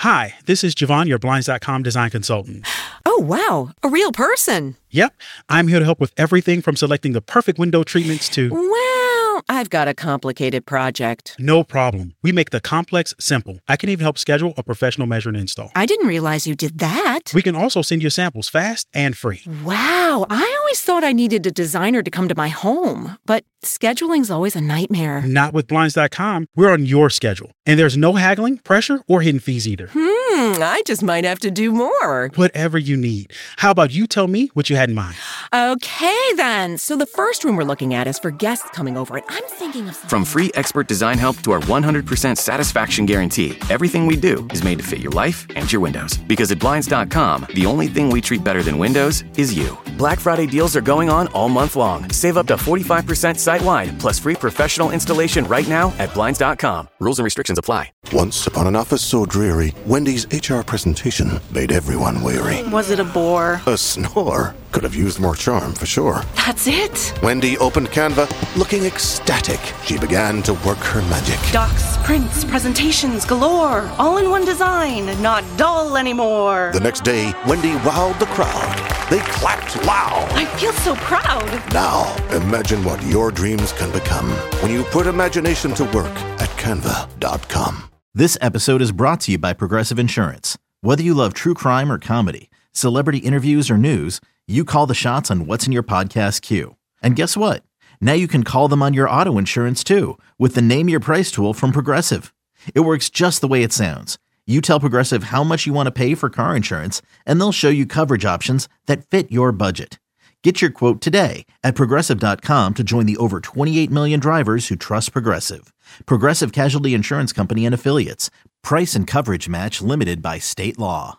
Hi, this is Javon, your Blinds.com design consultant. Oh, wow. A real person. Yep, I'm here to help with everything from selecting the perfect window treatments to... Well, I've got a complicated project. No problem. We make the complex simple. I can even help schedule a professional measure and install. I didn't realize you did that. We can also send you samples fast and free. Wow, I always thought I needed a designer to come to my home, but scheduling's always a nightmare. Not with Blinds.com. We're on your schedule. And there's no haggling, pressure, or hidden fees either. I just might have to do more. Whatever you need. How about you tell me what you had in mind? Okay, then. So the first room we're looking at is for guests coming over, and I'm thinking of... From free expert design help to our 100% satisfaction guarantee, everything we do is made to fit your life and your windows. Because at Blinds.com, the only thing we treat better than windows is you. Black Friday deals are going on all month long. Save up to 45% site-wide, plus free professional installation right now at Blinds.com. Rules and restrictions apply. Once upon an office so dreary, Wendy's HR presentation made everyone weary. Was it a bore? A snore. Could have used more charm, for sure. That's it? Wendy opened Canva, looking ecstatic. She began to work her magic. Docs, prints, presentations galore. All in one design, not dull anymore. The next day, Wendy wowed the crowd. They clapped loud. I feel so proud. Now, imagine what your dreams can become when you put imagination to work at Canva.com. This episode is brought to you by Progressive Insurance. Whether you love true crime or comedy, celebrity interviews or news, you call the shots on what's in your podcast queue. And guess what? Now you can call them on your auto insurance too with the Name Your Price tool from Progressive. It works just the way it sounds. You tell Progressive how much you want to pay for car insurance, and they'll show you coverage options that fit your budget. Get your quote today at Progressive.com to join the over 28 million drivers who trust Progressive. Progressive Casualty Insurance Company and Affiliates. Price and coverage match limited by state law.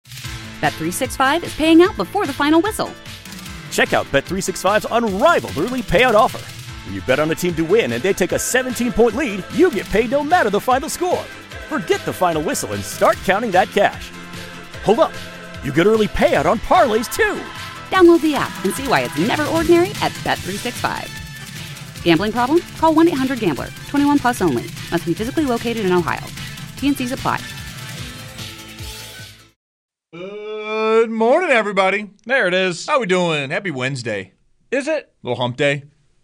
Bet365 is paying out before the final whistle. Check out Bet365's unrivaled early payout offer. When you bet on a team to win and they take a 17-point lead, you get paid no matter the final score. Forget the final whistle and start counting that cash. Hold up. You get early payout on parlays, too. Download the app and see why it's never ordinary at Bet365. Gambling problem? Call 1-800-GAMBLER. 21 plus only. Must be physically located in Ohio. T&Cs apply. Good morning, everybody. There it is. How we doing? Happy Wednesday. Is it? Little hump day.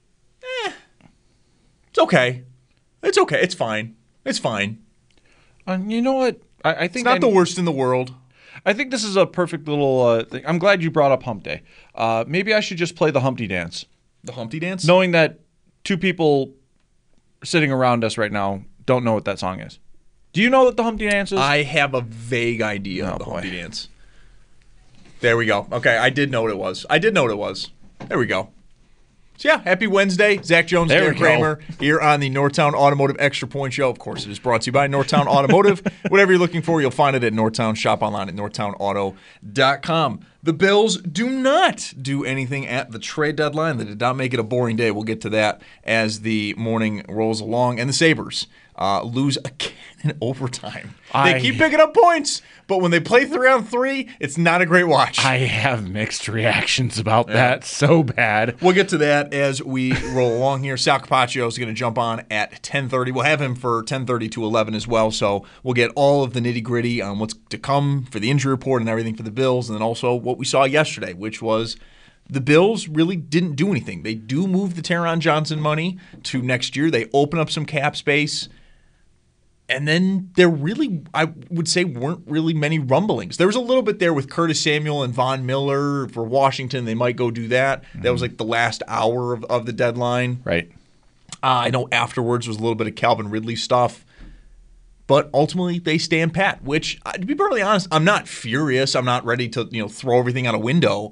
It's okay. It's okay. It's fine. It's fine. You know what? I think it's not the worst in the world. I think this is a perfect little thing. I'm glad you brought up Hump Day. Maybe I should just play the Humpty Dance. The Humpty Dance? Knowing that two people sitting around us right now don't know what that song is. Do you know what the Humpty Dance is? I have a vague idea of the Humpty Dance. There we go. Okay, I did know what it was. There we go. So yeah, happy Wednesday. Zach Jones, Derek Kramer here on the Northtown Automotive Extra Point Show. Of course, it is brought to you by Northtown Automotive. Whatever you're looking for, you'll find it at Northtown. Shop online at northtownauto.com. The Bills do not do anything at the trade deadline. They did not make it a boring day. We'll get to that as the morning rolls along. And the Sabres lose again in overtime. They keep picking up points, but when they play 3-on-3, it's not a great watch. I have mixed reactions about that. So bad. We'll get to that as we roll along here. Sal Capaccio is going to jump on at 10:30. We'll have him for 10:30 to 11 as well, so we'll get all of the nitty-gritty on what's to come for the injury report and everything for the Bills, and then also what we saw yesterday, which was the Bills really didn't do anything. They do move the Taron Johnson money to next year. They open up some cap space. And then there really, I would say, weren't really many rumblings. There was a little bit there with Curtis Samuel and Von Miller for Washington. They might go do that. Mm-hmm. That was like the last hour of the deadline. Right. I know afterwards was a little bit of Calvin Ridley stuff. But ultimately, they stand pat, which, to be perfectly honest, I'm not furious. I'm not ready to throw everything out a window.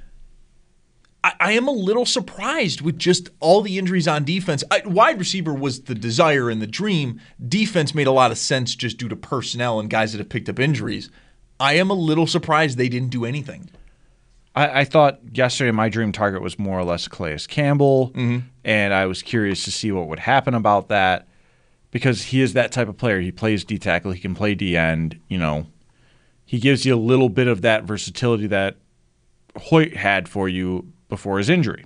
I am a little surprised with just all the injuries on defense. Wide receiver was the desire and the dream. Defense made a lot of sense just due to personnel and guys that have picked up injuries. I am a little surprised they didn't do anything. I thought yesterday my dream target was more or less Calais Campbell, and I was curious to see what would happen about that because he is that type of player. He plays D-tackle. He can play D-end. He gives you a little bit of that versatility that Hoyt had for you before his injury.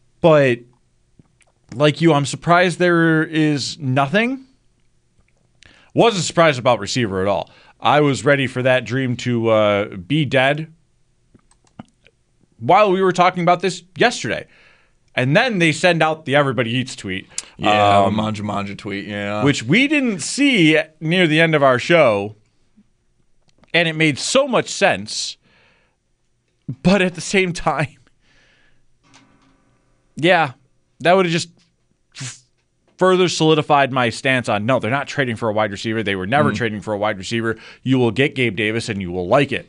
But like you, I'm surprised there is nothing. Wasn't surprised about receiver at all. I was ready for that dream to be dead while we were talking about this yesterday. And then they send out the Everybody Eats tweet. Yeah, Manja tweet, yeah. Which we didn't see near the end of our show. And it made so much sense. But at the same time, yeah, that would have just further solidified my stance on, no, they're not trading for a wide receiver. They were never trading for a wide receiver. You will get Gabe Davis, and you will like it.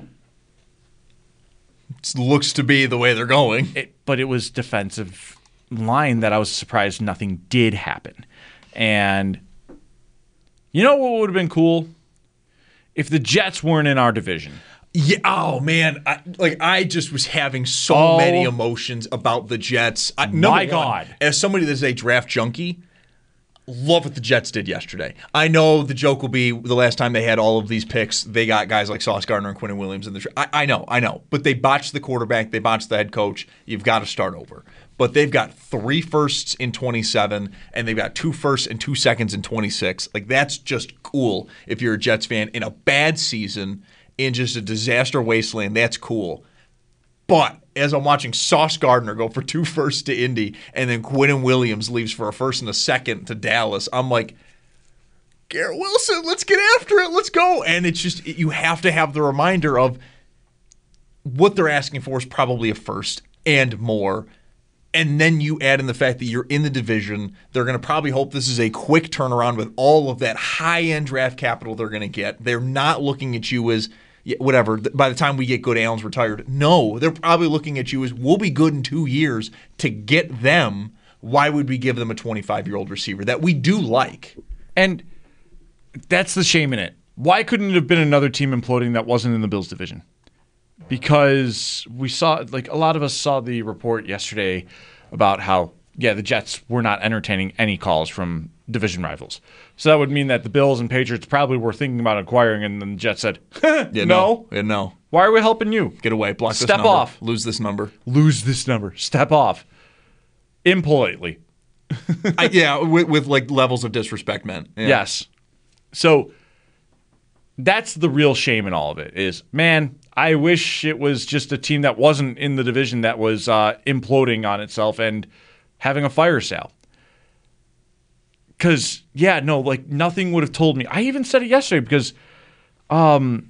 It looks to be the way they're going. But it was defensive line that I was surprised nothing did happen. And you know what would have been cool? If the Jets weren't in our division. Yeah. Oh man. I just was having so many emotions about the Jets. My God. As somebody that's a draft junkie, love what the Jets did yesterday. I know the joke will be the last time they had all of these picks, they got guys like Sauce Gardner and Quinnen Williams in the. I know. But they botched the quarterback. They botched the head coach. You've got to start over. But they've got 3 firsts in 27, and they've got 2 firsts and 2 seconds in 26. Like, that's just cool if you're a Jets fan in a bad season. In just a disaster wasteland, that's cool. But as I'm watching Sauce Gardner go for 2 firsts to Indy, and then Quinnen Williams leaves for a first and a second to Dallas, I'm like, Garrett Wilson, let's get after it, let's go. And it's just, you have to have the reminder of what they're asking for is probably a first and more. And then you add in the fact that you're in the division. They're going to probably hope this is a quick turnaround with all of that high-end draft capital they're going to get. They're not looking at you as whatever, by the time we get good, Allen's retired. No, they're probably looking at you as, we'll be good in 2 years to get them. Why would we give them a 25-year-old receiver that we do like? And that's the shame in it. Why couldn't it have been another team imploding that wasn't in the Bills division? Because we saw, like, a lot of us saw the report yesterday about how, the Jets were not entertaining any calls from division rivals. So that would mean that the Bills and Patriots probably were thinking about acquiring, and then the Jets said, no. Why are we helping you? Get away. Block this number. Step off. Lose this number. Lose this number. Step off. Impolitely. With like levels of disrespect meant. Yeah. Yes. So that's the real shame in all of it is, man, I wish it was just a team that wasn't in the division that was imploding on itself and having a fire sale. Because, nothing would have told me. I even said it yesterday because Jalen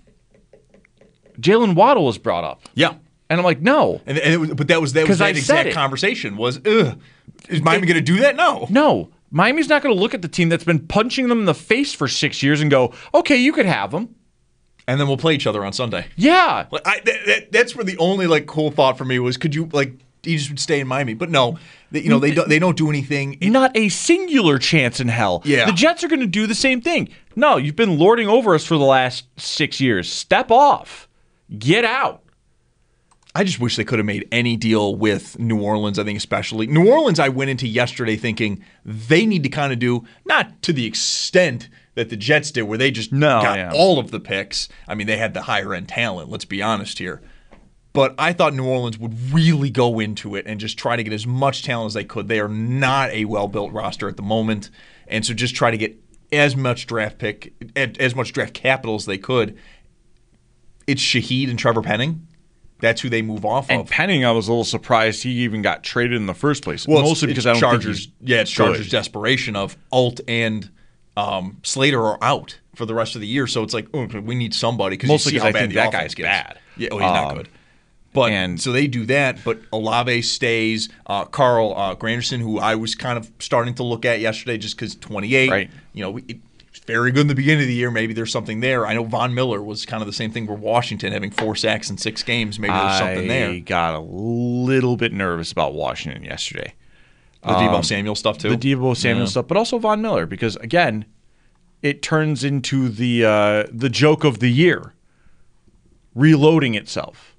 Waddle was brought up. Yeah. And I'm like, no. But that was that exact conversation was, is Miami going to do that? No. No. Miami's not going to look at the team that's been punching them in the face for 6 years and go, okay, you could have them. And then we'll play each other on Sunday. Yeah. That's where the only cool thought for me was, could you he just would stay in Miami? But no, they don't do anything. Not a singular chance in hell. Yeah. The Jets are going to do the same thing. No, you've been lording over us for the last 6 years. Step off. Get out. I just wish they could have made any deal with New Orleans, I think especially. New Orleans, I went into yesterday thinking they need to kind of do, not to the extent that the Jets did, where they just got all of the picks. I mean, they had the higher-end talent, let's be honest here. But I thought New Orleans would really go into it and just try to get as much talent as they could. They are not a well-built roster at the moment, and so just try to get as much draft capital as they could. It's Shaheed and Trevor Penning. That's who they move off of. And Penning, I was a little surprised he even got traded in the first place. Well, mostly because I don't think he's it's Chargers' desperation of Alt and Slater are out for the rest of the year, so it's like, we need somebody because mostly you see how I think bad that guy's bad. Yeah, he's not good. But so they do that, but Olave stays. Carl Granderson, who I was kind of starting to look at yesterday just because 28. Right. Very good in the beginning of the year. Maybe there's something there. I know Von Miller was kind of the same thing for Washington, having 4 sacks in 6 games. Maybe there's something there. I got a little bit nervous about Washington yesterday. The Deebo Samuel stuff, too? The Deebo Samuel stuff, but also Von Miller, because, again, it turns into the joke of the year, reloading itself.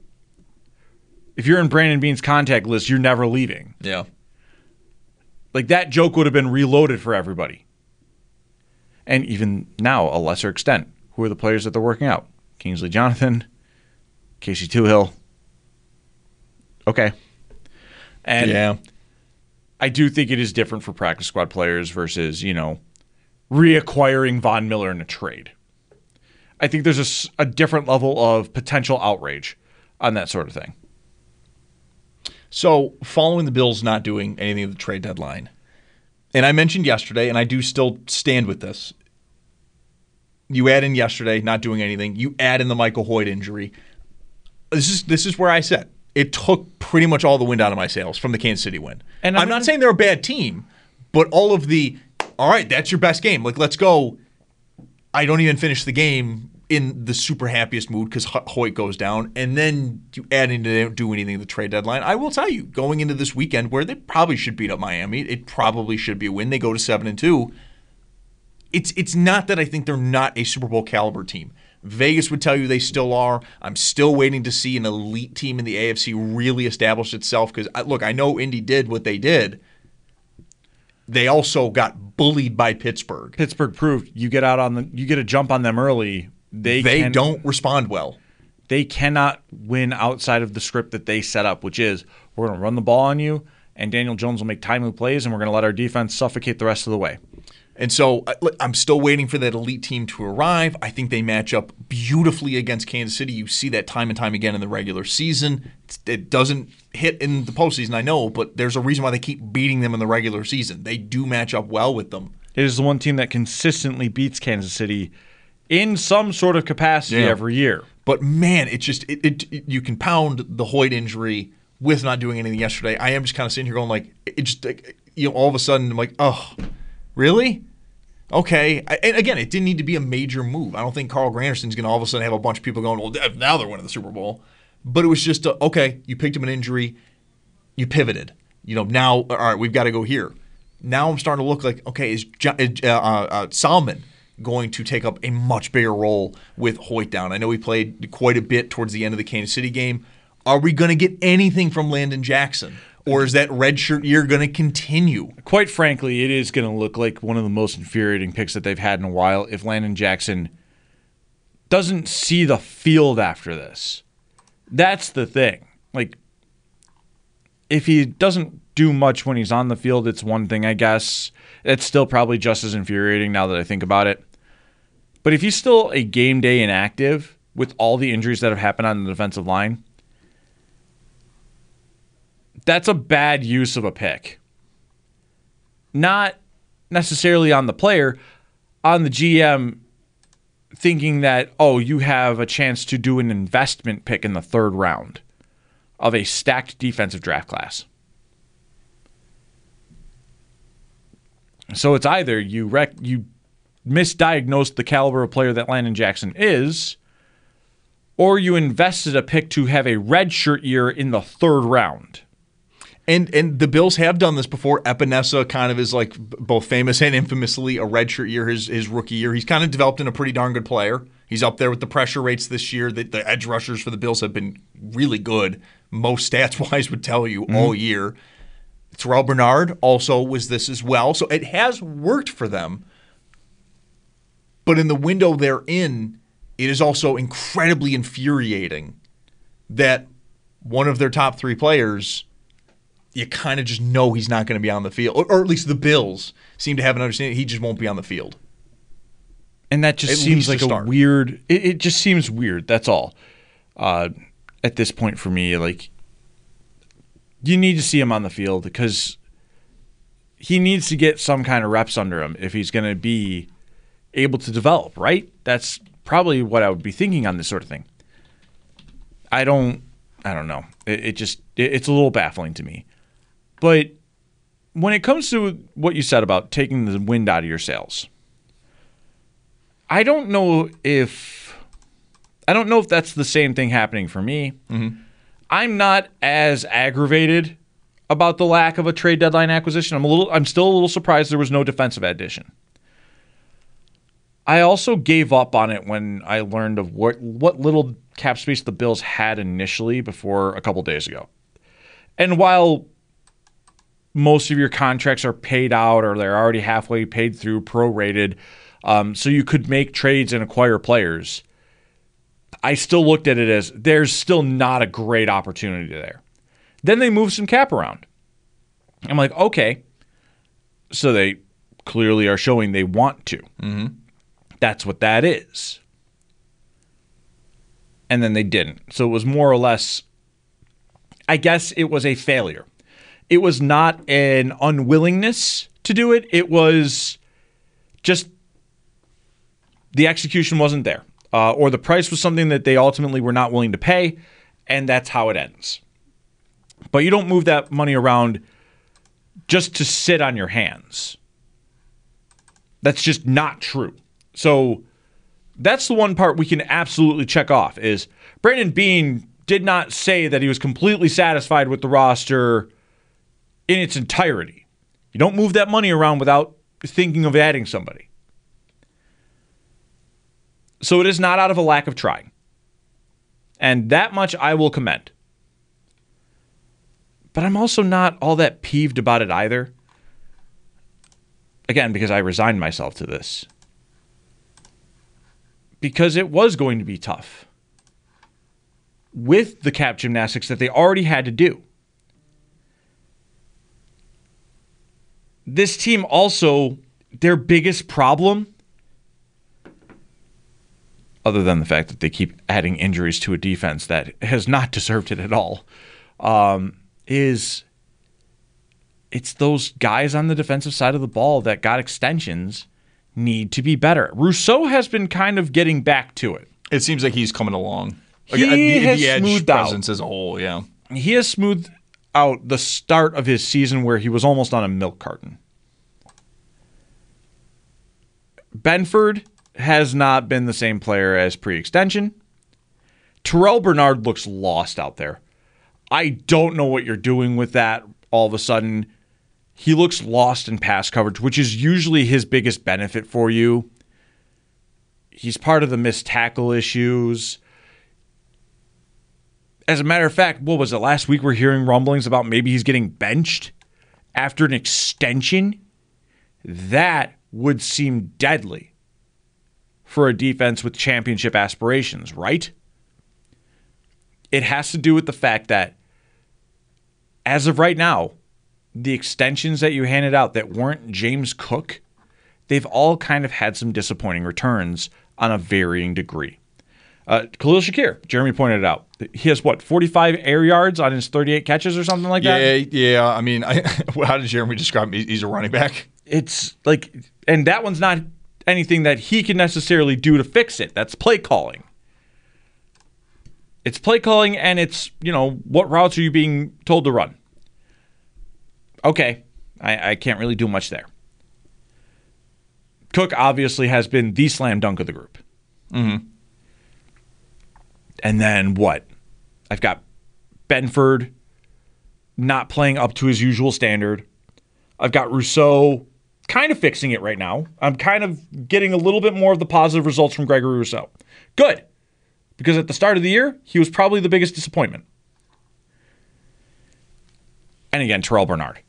If you're in Brandon Beane's contact list, you're never leaving. Yeah. Like, that joke would have been reloaded for everybody. And even now, a lesser extent, who are the players that they're working out? Kingsley Jonathan, Casey Toohill. Okay. And I do think it is different for practice squad players versus, reacquiring Von Miller in a trade. I think there's a different level of potential outrage on that sort of thing. So, following the Bills not doing anything at the trade deadline, and I mentioned yesterday, and I do still stand with this, you add in yesterday not doing anything, you add in the Michael Hoyt injury. This is where I said it took pretty much all the wind out of my sails from the Kansas City win. And I'm not saying they're a bad team, but all right, that's your best game. Like, let's go. I don't even finish the game in the super happiest mood because Hoyt goes down, and then you add in they don't do anything at the trade deadline. I will tell you, going into this weekend where they probably should beat up Miami, it probably should be a win. They go to 7-2. It's not that I think they're not a Super Bowl caliber team. Vegas would tell you they still are. I'm still waiting to see an elite team in the AFC really establish itself because, look, I know Indy did what they did. They also got bullied by Pittsburgh. Pittsburgh proved you get a jump on them early. They don't respond well. They cannot win outside of the script that they set up, which is we're going to run the ball on you, and Daniel Jones will make timely plays, and we're going to let our defense suffocate the rest of the way. And so I'm still waiting for that elite team to arrive. I think they match up beautifully against Kansas City. You see that time and time again in the regular season. It doesn't hit in the postseason, I know, but there's a reason why they keep beating them in the regular season. They do match up well with them. It is the one team that consistently beats Kansas City in some sort of capacity every year. But, man, you can pound the Hoyt injury with not doing anything yesterday. I am just kind of sitting here going like, all of a sudden I'm like, oh, really? Okay. And again, it didn't need to be a major move. I don't think Carl Granderson's going to all of a sudden have a bunch of people going, well, now they're winning the Super Bowl. But it was just, okay, you picked up an injury, you pivoted. Now, all right, we've got to go here. Now I'm starting to look like, okay, is Solomon going to take up a much bigger role with Hoyt down? I know he played quite a bit towards the end of the Kansas City game. Are we going to get anything from Landon Jackson? Or is that redshirt year going to continue? Quite frankly, it is going to look like one of the most infuriating picks that they've had in a while if Landon Jackson doesn't see the field after this. That's the thing. Like, if he doesn't do much when he's on the field, it's one thing, I guess. It's still probably just as infuriating now that I think about it. But if he's still a game day inactive with all the injuries that have happened on the defensive line, that's a bad use of a pick. Not necessarily on the player, on the GM thinking that, you have a chance to do an investment pick in the third round of a stacked defensive draft class. So it's either you misdiagnosed the caliber of player that Landon Jackson is, or you invested a pick to have a redshirt year in the third round. And the Bills have done this before. Epinesa kind of is like both famous and infamously a redshirt year his rookie year. He's kind of developed into a pretty darn good player. He's up there with the pressure rates this year. The edge rushers for the Bills have been really good. Most stats-wise would tell you all year. Terrell Bernard also was this as well. So it has worked for them. But in the window they're in, it is also incredibly infuriating that one of their top three players, you kind of just know he's not going to be on the field. Or at least the Bills seem to have an understanding he just won't be on the field. And that just seems like a weird – it just seems weird. That's all. At this point for me, like, you need to see him on the field because he needs to get some kind of reps under him if he's going to be able to develop, right? That's probably what I would be thinking on this sort of thing. I don't know. It's a little baffling to me. But when it comes to what you said about taking the wind out of your sails, I don't know if that's the same thing happening for me. Mm-hmm. I'm not as aggravated about the lack of a trade deadline acquisition. I'm still a little surprised there was no defensive addition. I also gave up on it when I learned of what little cap space the Bills had initially before a couple days ago. And while most of your contracts are paid out or they're already halfway paid through, prorated, so you could make trades and acquire players, I still looked at it as there's still not a great opportunity there. Then they moved some cap around. I'm like, okay. So they clearly are showing they want to. Mm-hmm. That's what that is. And then they didn't. So it was more or less, I guess it was a failure. It was not an unwillingness to do it. It was just the execution wasn't there. Or the price was something that they ultimately were not willing to pay, and that's how it ends. But you don't move that money around just to sit on your hands. That's just not true. So that's the one part we can absolutely check off is Brandon Beane did not say that he was completely satisfied with the roster in its entirety. You don't move that money around without thinking of adding somebody. So it is not out of a lack of trying. And that much I will commend. But I'm also not all that peeved about it either. Again, because I resigned myself to this. Because it was going to be tough. With the cap gymnastics that they already had to do. This team also, their biggest problem, other than the fact that they keep adding injuries to a defense that has not deserved it at all, is it's those guys on the defensive side of the ball that got extensions need to be better. Rousseau has been kind of getting back to it. It seems like he's coming along. He has the smoothed edge presence out. as a whole, yeah. He has smoothed out the start of his season where he was almost on a milk carton. Benford has not been the same player as pre-extension. Terrell Bernard looks lost out there. I don't know what you're doing with that all of a sudden. He looks lost in pass coverage, which is usually his biggest benefit for you. He's part of the missed tackle issues. As a matter of fact, what was it? Last week we're hearing rumblings about maybe he's getting benched after an extension. That would seem deadly for a defense with championship aspirations, right? It has to do with the fact that as of right now, the extensions that you handed out that weren't James Cook, they've all kind of had some disappointing returns on a varying degree. Khalil Shakir, Jeremy pointed it out. He has, 45 air yards on his 38 catches or something like that? Yeah. I mean, how did Jeremy describe him? He's a running back? It's like, and that one's not anything that he can necessarily do to fix it. That's play calling. It's play calling, and it's, what routes are you being told to run? Okay, I can't really do much there. Cook obviously has been the slam dunk of the group. Mm-hmm. And then what? I've got Benford not playing up to his usual standard. I've got Rousseau kind of fixing it right now. I'm kind of getting a little bit more of the positive results from Gregory Rousseau. Good. Because at the start of the year, he was probably the biggest disappointment. And again, Terrell Bernard.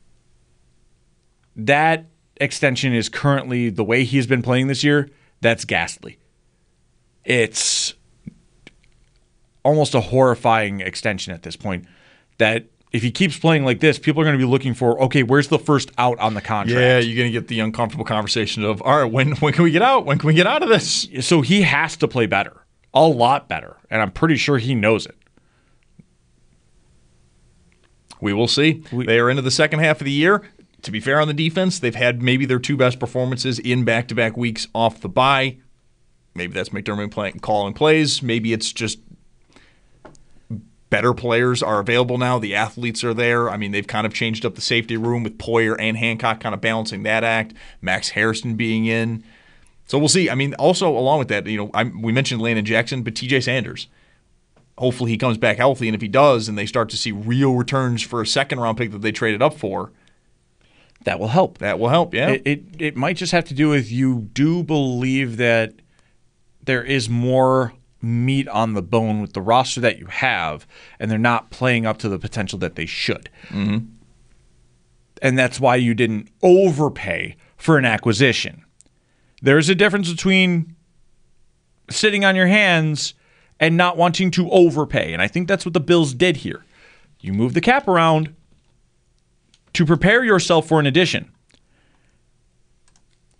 That extension is currently, the way he's been playing this year, that's ghastly. It's almost a horrifying extension at this point that if he keeps playing like this, people are going to be looking for, okay, where's the first out on the contract? Yeah, you're going to get the uncomfortable conversation of, all right, when can we get out? When can we get out of this? So he has to play better, a lot better, and I'm pretty sure he knows it. We will see. They are into the second half of the year. To be fair on the defense, they've had maybe their two best performances in back-to-back weeks off the bye. Maybe that's McDermott calling plays. Maybe it's just better players are available now. The athletes are there. I mean, they've kind of changed up the safety room with Poyer and Hancock kind of balancing that act. Max Harrison being in. So we'll see. I mean, also along with that, we mentioned Landon Jackson, but TJ Sanders. Hopefully he comes back healthy, and if he does, and they start to see real returns for a second-round pick that they traded up for, that will help. That will help, yeah. It might just have to do with you do believe that there is more meat on the bone with the roster that you have, and they're not playing up to the potential that they should. Mm-hmm. And that's why you didn't overpay for an acquisition. There's a difference between sitting on your hands and not wanting to overpay. And I think that's what the Bills did here. You move the cap around to prepare yourself for an addition.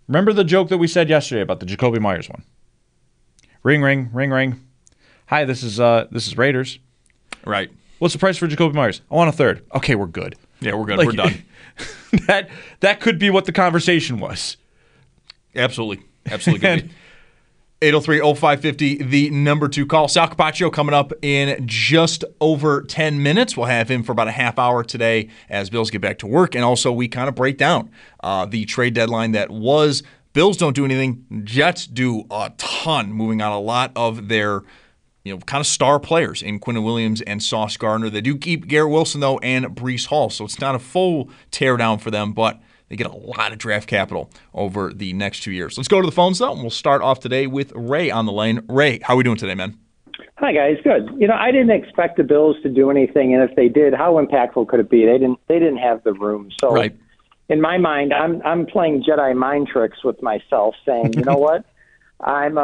Remember the joke that we said yesterday about the Jakobi Meyers one? Ring, ring, ring, ring. Hi, this is Raiders. Right. What's the price for Jakobi Meyers? I want a third. Okay, we're good. Yeah, we're good. We're done. that could be what the conversation was. Absolutely. Absolutely. 803-0550, the number 2 call. Sal Capaccio coming up in just over 10 minutes. We'll have him for about a half hour today as Bills get back to work. And also we kind of break down the trade deadline that was. Bills don't do anything. Jets do a ton, moving on a lot of their kind of star players in Quinnen Williams and Sauce Gardner. They do keep Garrett Wilson, though, and Breece Hall. So it's not a full teardown for them, but they get a lot of draft capital over the next 2 years. Let's go to the phones, though, and we'll start off today with Ray on the lane. Ray, how are we doing today, man? Hi, guys. Good. I didn't expect the Bills to do anything, and if they did, how impactful could it be? They didn't have the room. So right. In my mind, I'm playing Jedi mind tricks with myself, saying, you know what? I'm,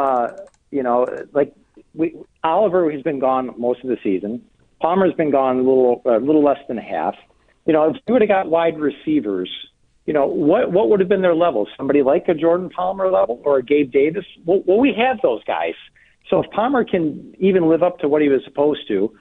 Oliver has been gone most of the season. Palmer's been gone a little less than half. If we would have got wide receivers, what would have been their level? Somebody like a Jordan Palmer level or a Gabe Davis? Well, we have those guys. So if Palmer can even live up to what he was supposed to,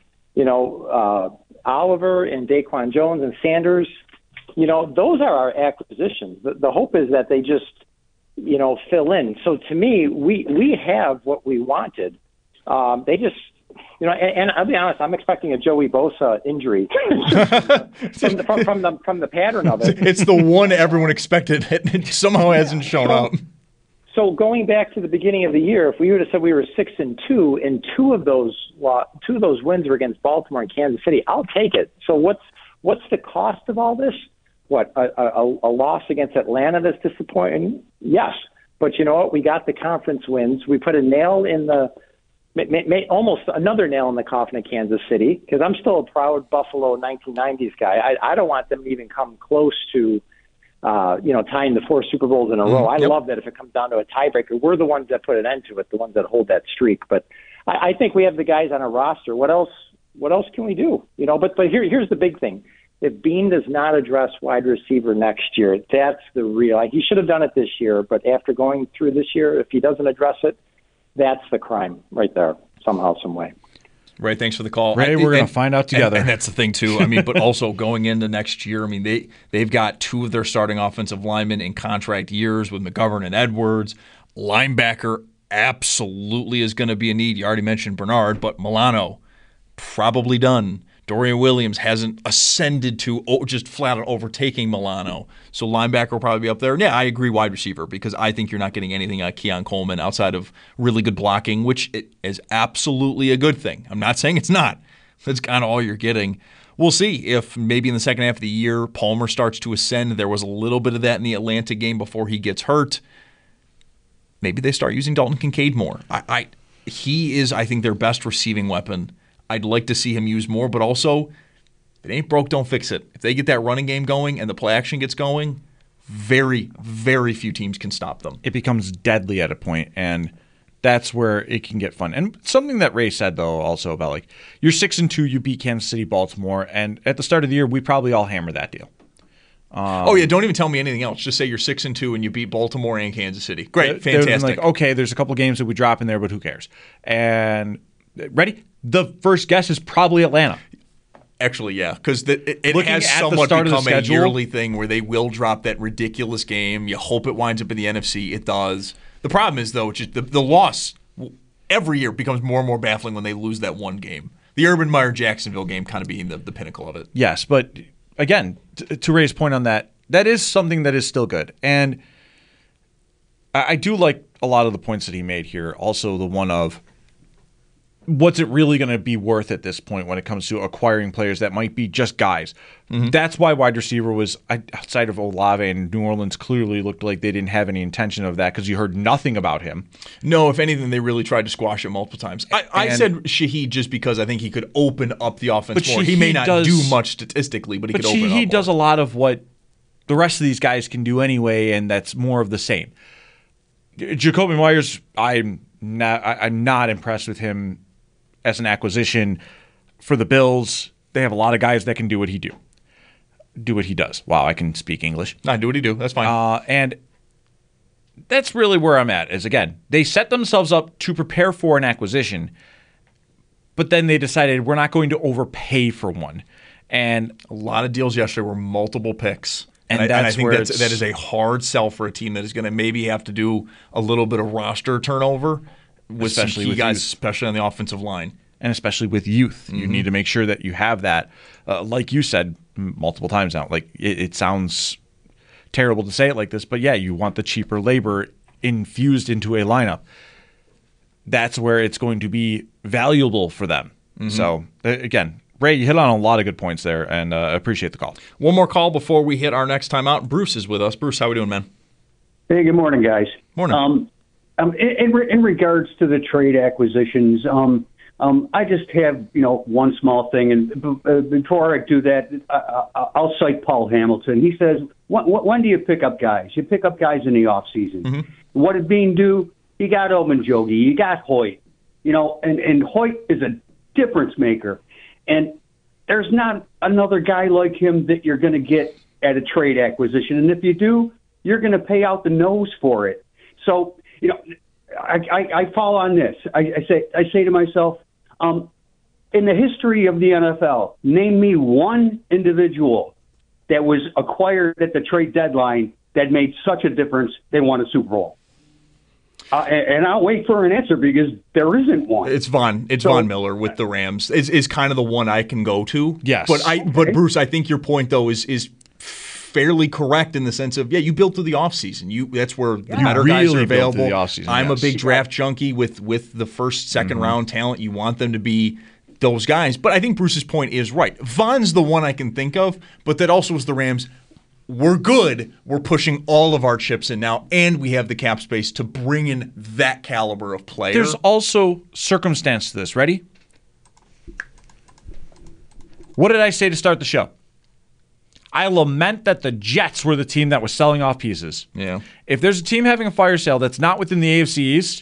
Oliver and Daquan Jones and Sanders, those are our acquisitions. The hope is that they just, fill in. So to me, we have what we wanted. They just, and I'll be honest, I'm expecting a Joey Bosa injury from the pattern of it. It's the one everyone expected. It somehow hasn't shown up. So going back to the beginning of the year, if we would have said we were 6-2, and two of those wins were against Baltimore and Kansas City, I'll take it. So what's the cost of all this? What, a loss against Atlanta that's disappointing? Yes, but you know what? We got the conference wins. We put a nail in the. Almost another nail in the coffin of Kansas City, because I'm still a proud Buffalo 1990s guy. I don't want them to even come close to, tying the 4 Super Bowls in a row. I love that if it comes down to a tiebreaker, we're the ones that put an end to it, the ones that hold that streak. But I think we have the guys on our roster. What else can we do? But here's the big thing. If Bean does not address wide receiver next year, that's the real. He should have done it this year, but after going through this year, if he doesn't address it, that's the crime right there, somehow, some way. Ray, thanks for the call. Ray, we're going to find out together. And that's the thing, too. But also going into next year, they've got 2 of their starting offensive linemen in contract years with McGovern and Edwards. Linebacker absolutely is going to be a need. You already mentioned Bernard, but Milano, probably done. Dorian Williams hasn't ascended to just flat out overtaking Milano. So linebacker will probably be up there. And yeah, I agree wide receiver, because I think you're not getting anything out of Keon Coleman outside of really good blocking, which is absolutely a good thing. I'm not saying it's not. That's kind of all you're getting. We'll see if maybe in the second half of the year Palmer starts to ascend. There was a little bit of that in the Atlanta game before he gets hurt. Maybe they start using Dalton Kincaid more. He is, I think, their best receiving weapon. I'd like to see him use more, but also, if it ain't broke, don't fix it. If they get that running game going and the play action gets going, very, very few teams can stop them. It becomes deadly at a point, and that's where it can get fun. And something that Ray said, though, also about, you're 6-2, you beat Kansas City, Baltimore, and at the start of the year, we probably all hammered that deal. Don't even tell me anything else. Just say you're 6-2 and you beat Baltimore and Kansas City. Great, fantastic. Okay, there's a couple games that we drop in there, but who cares? And ready? The first guess is probably Atlanta. Actually, yeah, because it has somewhat become a yearly thing where they will drop that ridiculous game. You hope it winds up in the NFC. It does. The problem is, though, just the loss every year becomes more and more baffling when they lose that one game. The Urban Meyer Jacksonville game kind of being the pinnacle of it. Yes, but again, to Ray's point on that is something that is still good. And I do like a lot of the points that he made here. Also, the one of, what's it really going to be worth at this point when it comes to acquiring players that might be just guys? Mm-hmm. That's why wide receiver was, outside of Olave, and New Orleans clearly looked like they didn't have any intention of that, because you heard nothing about him. No, if anything, they really tried to squash it multiple times. I said Shaheed just because I think he could open up the offense more. He may not do much statistically, but he could open it up more. He does a lot of what the rest of these guys can do anyway, and that's more of the same. Jakobi Meyers, I'm not impressed with him as an acquisition for the Bills. They have a lot of guys that can do what he does. Wow, I can speak English. Do what he do. That's fine. And that's really where I'm at. Is again, they set themselves up to prepare for an acquisition, but then they decided we're not going to overpay for one. And a lot of deals yesterday were multiple picks. And I think that is a hard sell for a team that is going to maybe have to do a little bit of roster turnover with some key guys, especially on the offensive line. And especially with youth. You need to make sure that you have that. Like you said multiple times now, like it sounds terrible to say it like this, but yeah, you want the cheaper labor infused into a lineup. That's where it's going to be valuable for them. So, again, Ray, you hit on a lot of good points there, and appreciate the call. One more call before we hit our next time out. Bruce is with us. Bruce, how we doing, man? Hey, good morning, guys. Morning. In regards to the trade acquisitions, I just have one small thing, and before I do that, I'll cite Paul Hamilton. He says, "When do you pick up guys? You pick up guys in the off season. What did Bean do? You got Omenjogi, you got Hoyt, and Hoyt is a difference maker." And there's not another guy like him that you're going to get at a trade acquisition. And if you do, you're going to pay out the nose for it. So, I fall on this. I say to myself, in the history of the NFL, name me one individual that was acquired at the trade deadline that made such a difference they won a Super Bowl. And I'll wait for an answer because there isn't one. It's Von Miller with the Rams is kind of the one I can go to. Yes. But Bruce, I think your point though is fairly correct in the sense of you build through the offseason. That's where the better guys are available. I'm a big draft junkie with the first, second round talent. You want them to be those guys. But I think Bruce's point is right. Von's the one I can think of, but that also is the Rams. We're good. We're pushing all of our chips in now, and we have the cap space to bring in that caliber of player. There's also circumstance to this. Ready? What did I say to start the show? I lament that the Jets were the team that was selling off pieces. Yeah. If there's a team having a fire sale that's not within the AFC East,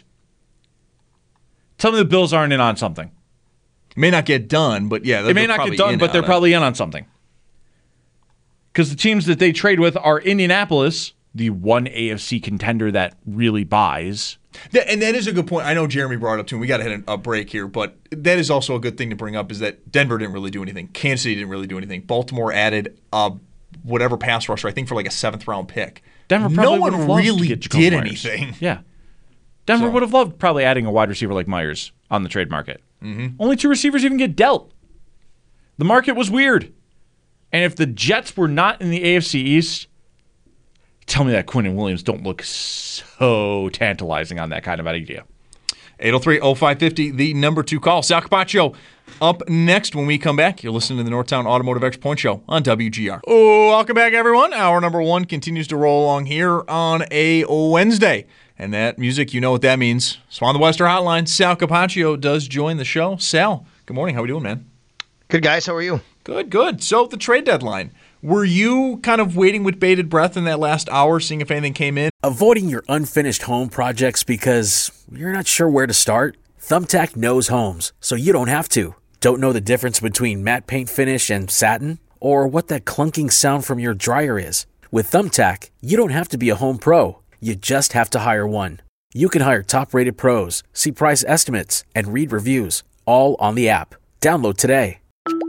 tell me the Bills aren't in on something. It may not get done, but yeah. It may not get done, but they're probably in on something. Because the teams that they trade with are Indianapolis, the one AFC contender that really buys. And that is a good point. I know Jeremy brought it up too. We got to hit a break here, but that is also a good thing to bring up is that Denver didn't really do anything. Kansas City didn't really do anything. Baltimore added whatever pass rusher, I think for like a 7th-round pick. Denver probably would have loved to get Jacoby did Myers. Anything. Yeah. Denver would have loved probably adding a wide receiver like Myers on the trade market. Only 2 receivers even get dealt. The market was weird. And if the Jets were not in the AFC East, tell me that Quinnen Williams don't look so tantalizing on that kind of idea. 803-0550, the number 2 call. Sal Capaccio up next when we come back. You're listening to the Northtown Automotive Extra Point Show on WGR. Oh, welcome back, everyone. Hour number 1 continues to roll along here on a Wednesday. And that music, you know what that means. Swan the Wester Hotline. Sal Capaccio does join the show. Sal, good morning. How are we doing, man? Good, guys. How are you? Good. So the trade deadline. Were you kind of waiting with bated breath in that last hour, seeing if anything came in? Avoiding your unfinished home projects because you're not sure where to start? Thumbtack knows homes, so you don't have to. Don't know the difference between matte paint finish and satin? Or what that clunking sound from your dryer is? With Thumbtack, you don't have to be a home pro. You just have to hire one. You can hire top-rated pros, see price estimates, and read reviews, all on the app. Download today.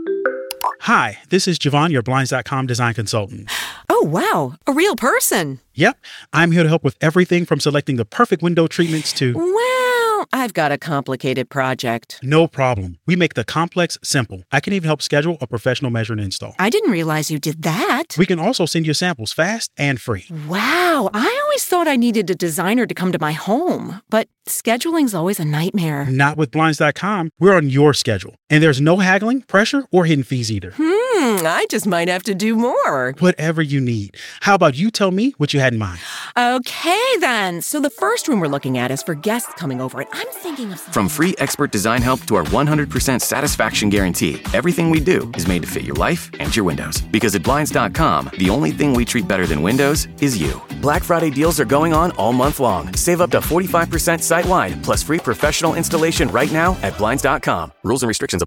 Hi, this is Javon, your Blinds.com design consultant. Oh, wow. A real person. Yep. I'm here to help with everything from selecting the perfect window treatments to... Well, I've got a complicated project. No problem. We make the complex simple. I can even help schedule a professional measure and install. I didn't realize you did that. We can also send you samples fast and free. Wow. I always thought I needed a designer to come to my home, but scheduling's always a nightmare. Not with Blinds.com. We're on your schedule. And there's no haggling, pressure, or hidden fees either. I just might have to do more. Whatever you need. How about you tell me what you had in mind? Okay, then. So the first room we're looking at is for guests coming over, and I'm thinking of... From free expert design help to our 100% satisfaction guarantee, everything we do is made to fit your life and your windows. Because at Blinds.com, the only thing we treat better than windows is you. Black Friday deals are going on all month long. Save up to 45% site-wide, plus free professional installation right now at Blinds.com. Rules and restrictions apply.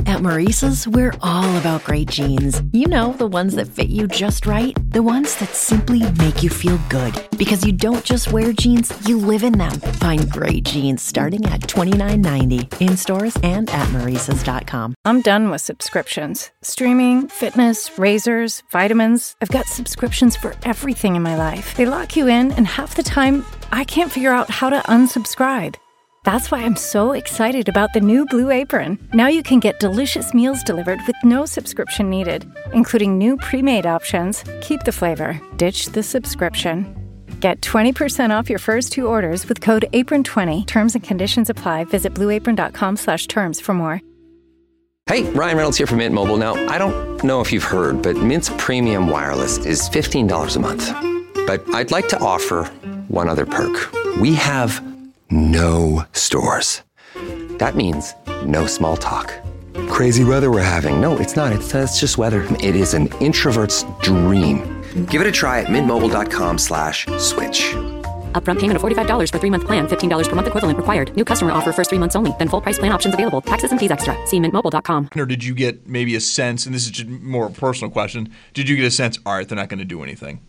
At Maurice's, we're all about great jeans. You know, the ones that fit you just right. The ones that simply make you feel good. Because you don't just wear jeans, you live in them. Find great jeans starting at $29.90 in stores and at Maurice's.com. I'm done with subscriptions. Streaming, fitness, razors, vitamins. I've got subscriptions for everything in my life. They lock you in, and half the time, I can't figure out how to unsubscribe. That's why I'm so excited about the new Blue Apron. Now you can get delicious meals delivered with no subscription needed, including new pre-made options. Keep the flavor, ditch the subscription. Get 20% off your first 2 orders with code APRON20. Terms and conditions apply. Visit blueapron.com/terms for more. Hey, Ryan Reynolds here from Mint Mobile. Now, I don't know if you've heard, but Mint's premium wireless is $15 a month. But I'd like to offer one other perk. We have no stores. That means no small talk. Crazy weather we're having. No, it's not. It's just weather. It is an introvert's dream. Give it a try at mintmobile.com/switch. Upfront payment of $45 for 3-month plan. $15 per month equivalent required. New customer offer first 3 months only. Then full price plan options available. Taxes and fees extra. See mintmobile.com. Or did you get maybe a sense, and this is just more a personal question, did you get a sense, all right, they're not going to do anything?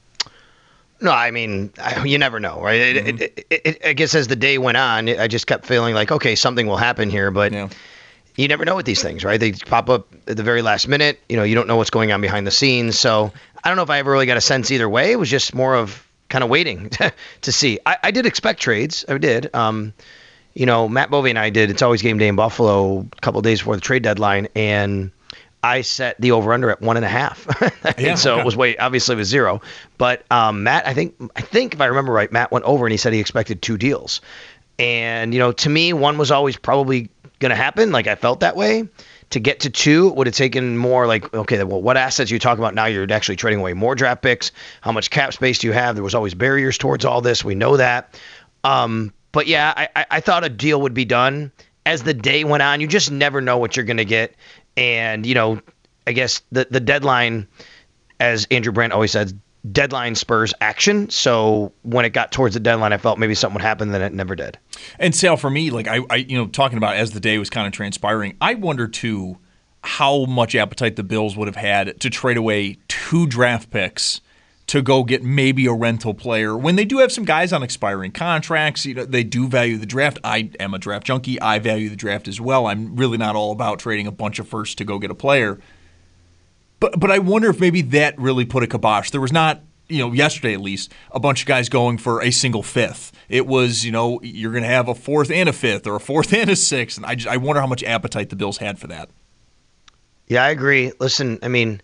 No, I mean, you never know, right? Mm-hmm. I guess as the day went on, I just kept feeling like, okay, something will happen here, but you never know with these things, right? They pop up at the very last minute. You know, you don't know what's going on behind the scenes. So I don't know if I ever really got a sense either way. It was just more of kind of waiting to see. I did expect trades. I did. You know, Matt Bovey and I did It's Always Game Day in Buffalo a couple of days before the trade deadline, and I set the over-under at 1.5. So it was obviously it was 0. But Matt, I think if I remember right, Matt went over and he said he expected 2 deals. And, you know, to me, 1 was always probably going to happen. Like, I felt that way. To get to 2 would have taken more like, okay, well, what assets are you talking about now? You're actually trading away more draft picks. How much cap space do you have? There was always barriers towards all this. We know that. But yeah, I thought a deal would be done. As the day went on, you just never know what you're going to get. And, you know, I guess the deadline, as Andrew Brandt always says, deadline spurs action. So when it got towards the deadline, I felt maybe something would happen, then it never did. And Sal, for me, like I you know, talking about as the day was kind of transpiring, I wonder too how much appetite the Bills would have had to trade away 2 draft picks to go get maybe a rental player when they do have some guys on expiring contracts. You know, they do value the draft. I am a draft junkie. I value the draft as well. I'm really not all about trading a bunch of firsts to go get a player. But I wonder if maybe that really put a kibosh. There was not, you know, yesterday at least, a bunch of guys going for a single 5th. It was, you know, you're going to have a 4th and a 5th or a 4th and a 6th. And I wonder how much appetite the Bills had for that. Yeah, I agree. Listen, I mean,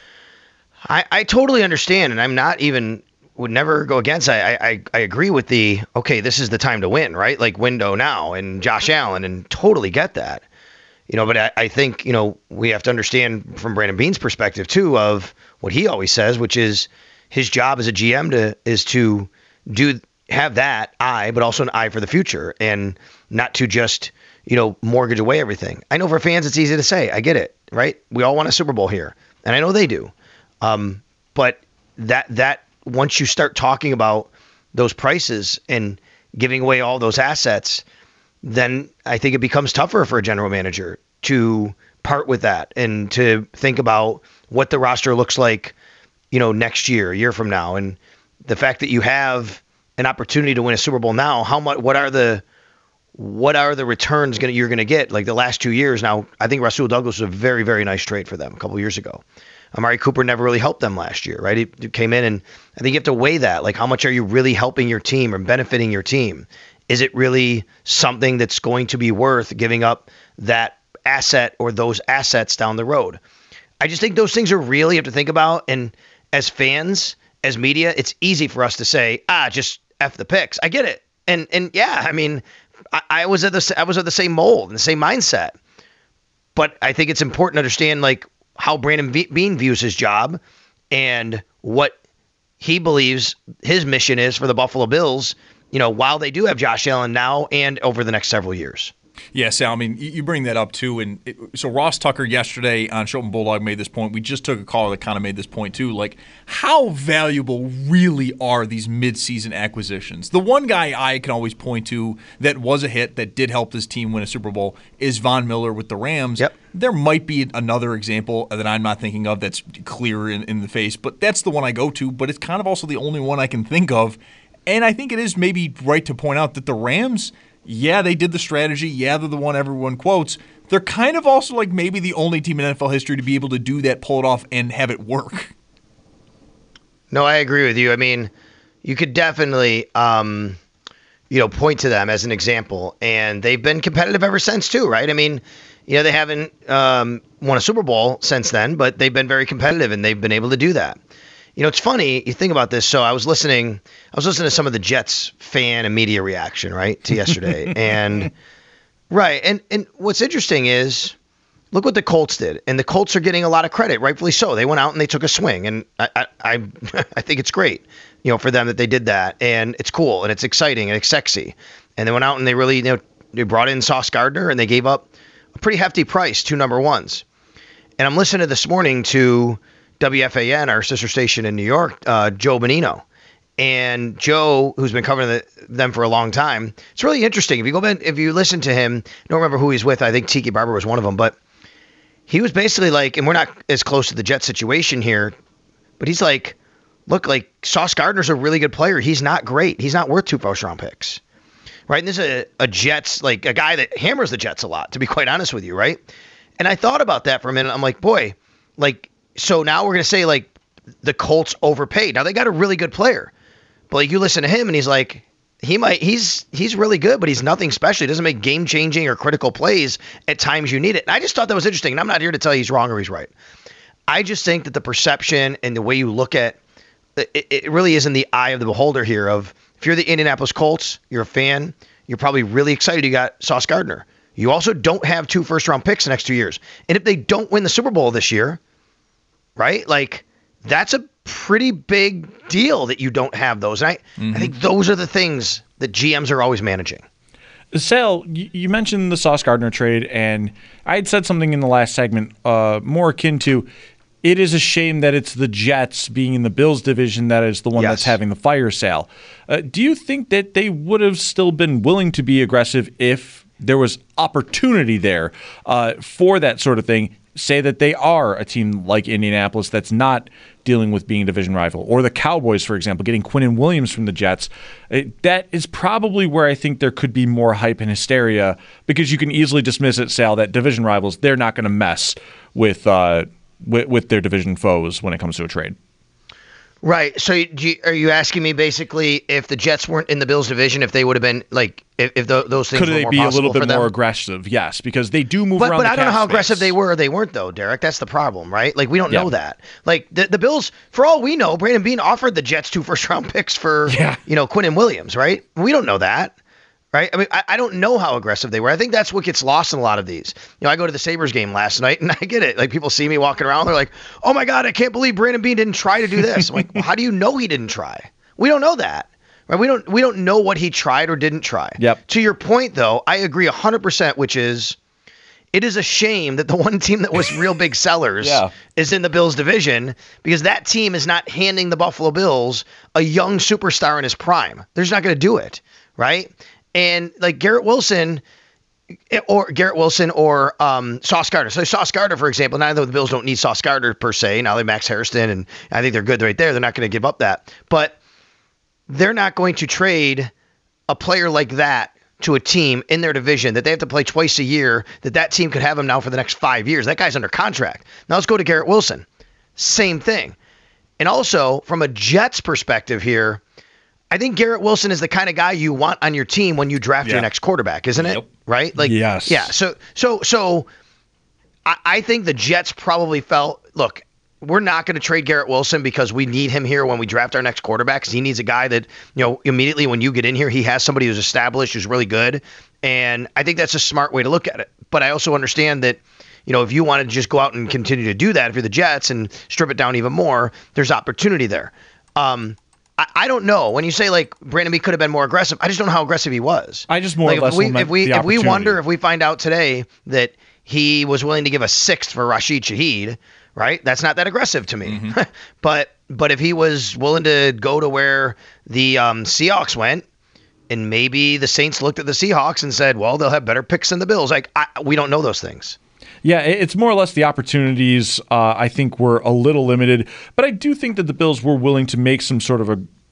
I totally understand, and I'm not even would never go against. I agree with the okay, this is the time to win, right? Like window now, and Josh Allen, and totally get that, you know. But I think, you know, we have to understand from Brandon Beane's perspective too of what he always says, which is his job as a GM is to have that eye, but also an eye for the future, and not to just, you know, mortgage away everything. I know for fans it's easy to say. I get it, right? We all want a Super Bowl here, and I know they do. But that once you start talking about those prices and giving away all those assets, then I think it becomes tougher for a general manager to part with that and to think about what the roster looks like, you know, next year, a year from now. And the fact that you have an opportunity to win a Super Bowl now, what are the returns you're going to get? Like the last 2 years now, I think Rasul Douglas was a very, very nice trade for them a couple of years ago. Amari Cooper never really helped them last year, right? He came in, and I think you have to weigh that. Like, how much are you really helping your team or benefiting your team? Is it really something that's going to be worth giving up that asset or those assets down the road? I just think those things are real. You have to think about. And as fans, as media, it's easy for us to say, just F the picks. I get it. And yeah, I mean, I was of the same mold and the same mindset. But I think it's important to understand, like, how Brandon Beane views his job and what he believes his mission is for the Buffalo Bills, you know, while they do have Josh Allen now and over the next several years. Yeah, Sal, I mean, you bring that up too. And so Ross Tucker yesterday on Schoten Bulldog made this point. We just took a caller that kind of made this point too. Like, how valuable really are these midseason acquisitions? The one guy I can always point to that was a hit that did help this team win a Super Bowl is Von Miller with the Rams. Yep. There might be another example that I'm not thinking of that's clear in the face, but that's the one I go to. But it's kind of also the only one I can think of. And I think it is maybe right to point out that the Rams, yeah, they did the strategy. Yeah, they're the one everyone quotes. They're kind of also like maybe the only team in NFL history to be able to do that, pull it off, and have it work. No, I agree with you. I mean, you could definitely, point to them as an example, and they've been competitive ever since too, right? I mean, they haven't won a Super Bowl since then, but they've been very competitive, and they've been able to do that. It's funny, you think about this. So I was listening to some of the Jets fan and media reaction, right, to yesterday. And what's interesting is, look what the Colts did. And the Colts are getting a lot of credit, rightfully so. They went out and they took a swing. And I think it's great, for them that they did that. And it's cool and it's exciting and it's sexy. And they went out and they really, they brought in Sauce Gardner and they gave up a pretty hefty price, 2 number ones. And I'm listening this morning to WFAN, our sister station in New York, Joe Bonino. And Joe, who's been covering them for a long time, it's really interesting. If you listen to him, I don't remember who he's with. I think Tiki Barber was one of them. But he was basically like, and we're not as close to the Jets situation here, but he's like, look, like Sauce Gardner's a really good player. He's not great. He's not worth 2 first-round picks. Right? And this is a Jets, like a guy that hammers the Jets a lot, to be quite honest with you, right? And I thought about that for a minute. I'm like, boy, like, so now we're going to say, like, the Colts overpaid. Now, they got a really good player. But, like, you listen to him, and he's like, he's really good, but he's nothing special. He doesn't make game-changing or critical plays at times you need it. And I just thought that was interesting. And I'm not here to tell you he's wrong or he's right. I just think that the perception and the way you look at it really is in the eye of the beholder here of, if you're the Indianapolis Colts, you're a fan, you're probably really excited you got Sauce Gardner. You also don't have 2 first-round picks the next 2 years. And if they don't win the Super Bowl this year, right? Like, that's a pretty big deal that you don't have those. And I think those are the things that GMs are always managing. Sal, you mentioned the Sauce Gardner trade, and I had said something in the last segment more akin to, it is a shame that it's the Jets being in the Bills division that is the one that's having the fire sale. Do you think that they would have still been willing to be aggressive if there was opportunity there for that sort of thing? Say that they are a team like Indianapolis that's not dealing with being a division rival, or the Cowboys, for example, getting Quinnen Williams from the Jets. That is probably where I think there could be more hype and hysteria, because you can easily dismiss it, Sal, that division rivals, they're not going to mess with their division foes when it comes to a trade. Right. So are you asking me basically if the Jets weren't in the Bills division, if they would have been like, if those things could were they more be a little bit more aggressive? Yes, because they do move around. But I don't know how space. aggressive they were or they weren't, though, Derek. That's the problem, right? Like, we don't know that. Like, the Bills, for all we know, Brandon Beane offered the Jets 2 first-round picks for Quinnen Williams, right? We don't know that. Right? I mean, I don't know how aggressive they were. I think that's what gets lost in a lot of these. I go to the Sabres game last night, and I get it. Like, people see me walking around, they're like, oh, my God, I can't believe Brandon Beane didn't try to do this. I'm like, well, how do you know he didn't try? We don't know that. Right? We don't know what he tried or didn't try. Yep. To your point, though, I agree 100%, which is, it is a shame that the one team that was real big sellers is in the Bills division, because that team is not handing the Buffalo Bills a young superstar in his prime. They're just not going to do it, right? And like Garrett Wilson or Sauce Gardner. So Sauce Gardner, for example, now that the Bills don't need Sauce Gardner per se, now they have Max Hairston, and I think they're good right there. They're not going to give up that. But they're not going to trade a player like that to a team in their division that they have to play twice a year, that team could have him now for the next 5 years. That guy's under contract. Now let's go to Garrett Wilson. Same thing. And also, from a Jets perspective here, I think Garrett Wilson is the kind of guy you want on your team when you draft your next quarterback, isn't it? Right? Like, yes. Yeah. So I think the Jets probably felt, look, we're not going to trade Garrett Wilson because we need him here when we draft our next quarterback, because he needs a guy that, immediately when you get in here, he has somebody who's established, who's really good. And I think that's a smart way to look at it. But I also understand that, if you want to just go out and continue to do that, if you're the Jets and strip it down even more, there's opportunity there. I don't know. When you say like Brandon Beane could have been more aggressive, I just don't know how aggressive he was. I just more or less if we wonder, if we find out today that he was willing to give a sixth for Rashid Shaheed, right? That's not that aggressive to me. Mm-hmm. But if he was willing to go to where the Seahawks went, and maybe the Saints looked at the Seahawks and said, well, they'll have better picks than the Bills. Like we don't know those things. Yeah, it's more or less the opportunities, I think, were a little limited. But I do think that the Bills were willing to make some sort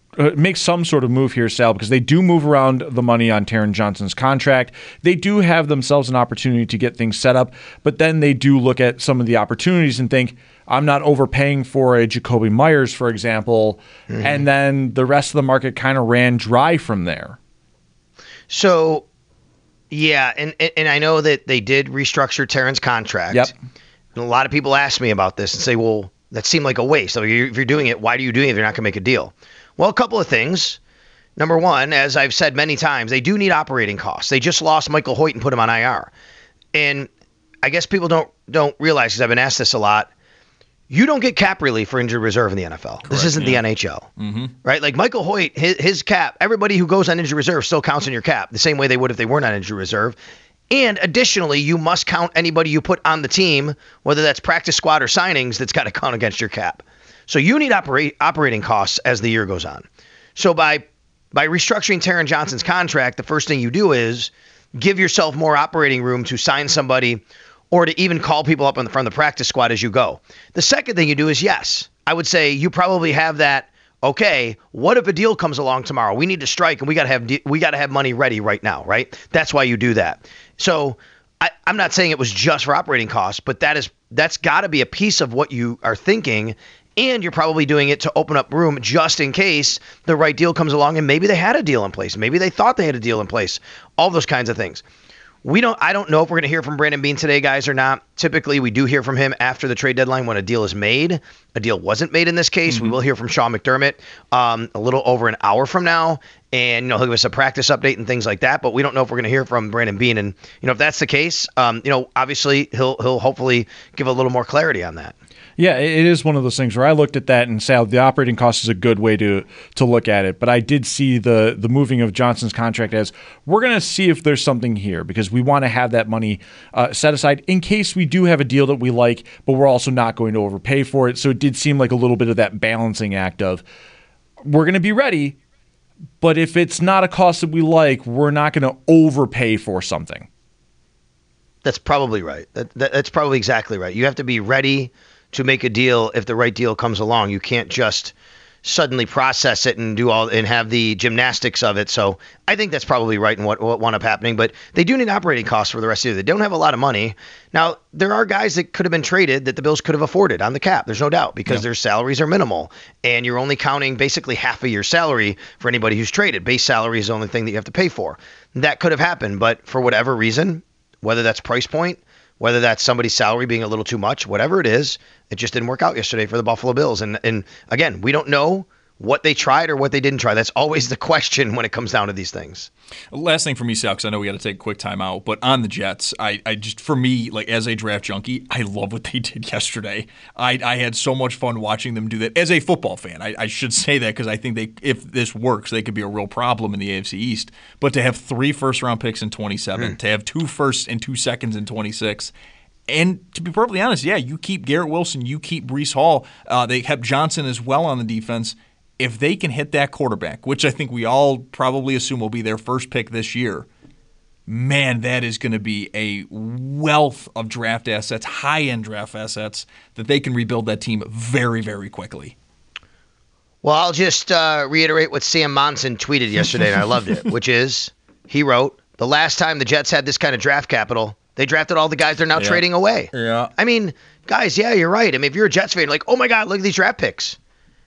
of move here, Sal, because they do move around the money on Taron Johnson's contract. They do have themselves an opportunity to get things set up, but then they do look at some of the opportunities and think, I'm not overpaying for a Jacoby Myers, for example, and then the rest of the market kind of ran dry from there. So... yeah, and I know that they did restructure Taron's contract. Yep. And a lot of people ask me about this and say, well, that seemed like a waste. So if you're doing it, why are you doing it if you're not going to make a deal? Well, a couple of things. Number one, as I've said many times, they do need operating costs. They just lost Michael Hoyt and put him on IR. And I guess people don't realize, because I've been asked this a lot, you don't get cap relief for injured reserve in the NFL. Correct, this isn't the NHL, right? Like Michael Hoyt, his cap, everybody who goes on injured reserve still counts in your cap the same way they would if they weren't on injured reserve. And additionally, you must count anybody you put on the team, whether that's practice squad or signings, that's got to count against your cap. So you need operating costs as the year goes on. So by restructuring Taron Johnson's contract, the first thing you do is give yourself more operating room to sign somebody or to even call people up from the practice squad as you go. The second thing you do is, yes, I would say you probably have that, okay, what if a deal comes along tomorrow? We need to strike and we got to have money ready right now, right? That's why you do that. So I'm not saying it was just for operating costs, but that's got to be a piece of what you are thinking, and you're probably doing it to open up room just in case the right deal comes along, and maybe they had a deal in place. Maybe they thought they had a deal in place. All those kinds of things. I don't know if we're going to hear from Brandon Beane today, guys, or not. Typically, we do hear from him after the trade deadline when a deal is made. A deal wasn't made in this case. We will hear from Sean McDermott a little over an hour from now, and he'll give us a practice update and things like that. But we don't know if we're going to hear from Brandon Beane, and if that's the case, obviously he'll hopefully give a little more clarity on that. Yeah, it is one of those things where I looked at that and said the operating cost is a good way to look at it. But I did see the moving of Johnson's contract as we're going to see if there's something here because we want to have that money set aside in case we do have a deal that we like, but we're also not going to overpay for it. So it did seem like a little bit of that balancing act of we're going to be ready, but if it's not a cost that we like, we're not going to overpay for something. That's probably right. That's probably exactly right. You have to be ready to make a deal if the right deal comes along. You can't just suddenly process it and have the gymnastics of it. So I think that's probably right in what wound up happening. But they do need operating costs for the rest of the year. They don't have a lot of money. Now, there are guys that could have been traded that the Bills could have afforded on the cap. There's no doubt because their salaries are minimal. And you're only counting basically half a year's salary for anybody who's traded. Base salary is the only thing that you have to pay for. That could have happened. But for whatever reason, whether that's price point, whether that's somebody's salary being a little too much, whatever it is, it just didn't work out yesterday for the Buffalo Bills. And again, we don't know what they tried or what they didn't try. That's always the question when it comes down to these things. Last thing for me, Sal, because I know we got to take a quick time out, but on the Jets, I just, for me, like as a draft junkie, I love what they did yesterday. I had so much fun watching them do that. As a football fan, I should say that because I think if this works, they could be a real problem in the AFC East. But to have 3 first-round picks in 27, to have 2 firsts and 2 seconds in 26, and to be perfectly honest, yeah, you keep Garrett Wilson, you keep Breece Hall. They kept Johnson as well on the defense. If they can hit that quarterback, which I think we all probably assume will be their first pick this year, man, that is going to be a wealth of draft assets, high-end draft assets, that they can rebuild that team very, very quickly. Well, I'll just reiterate what Sam Monson tweeted yesterday, and I loved it, which is, he wrote, the last time the Jets had this kind of draft capital, they drafted all the guys they're now trading away. Yeah. I mean, guys, yeah, you're right. I mean, if you're a Jets fan, you're like, oh, my God, look at these draft picks.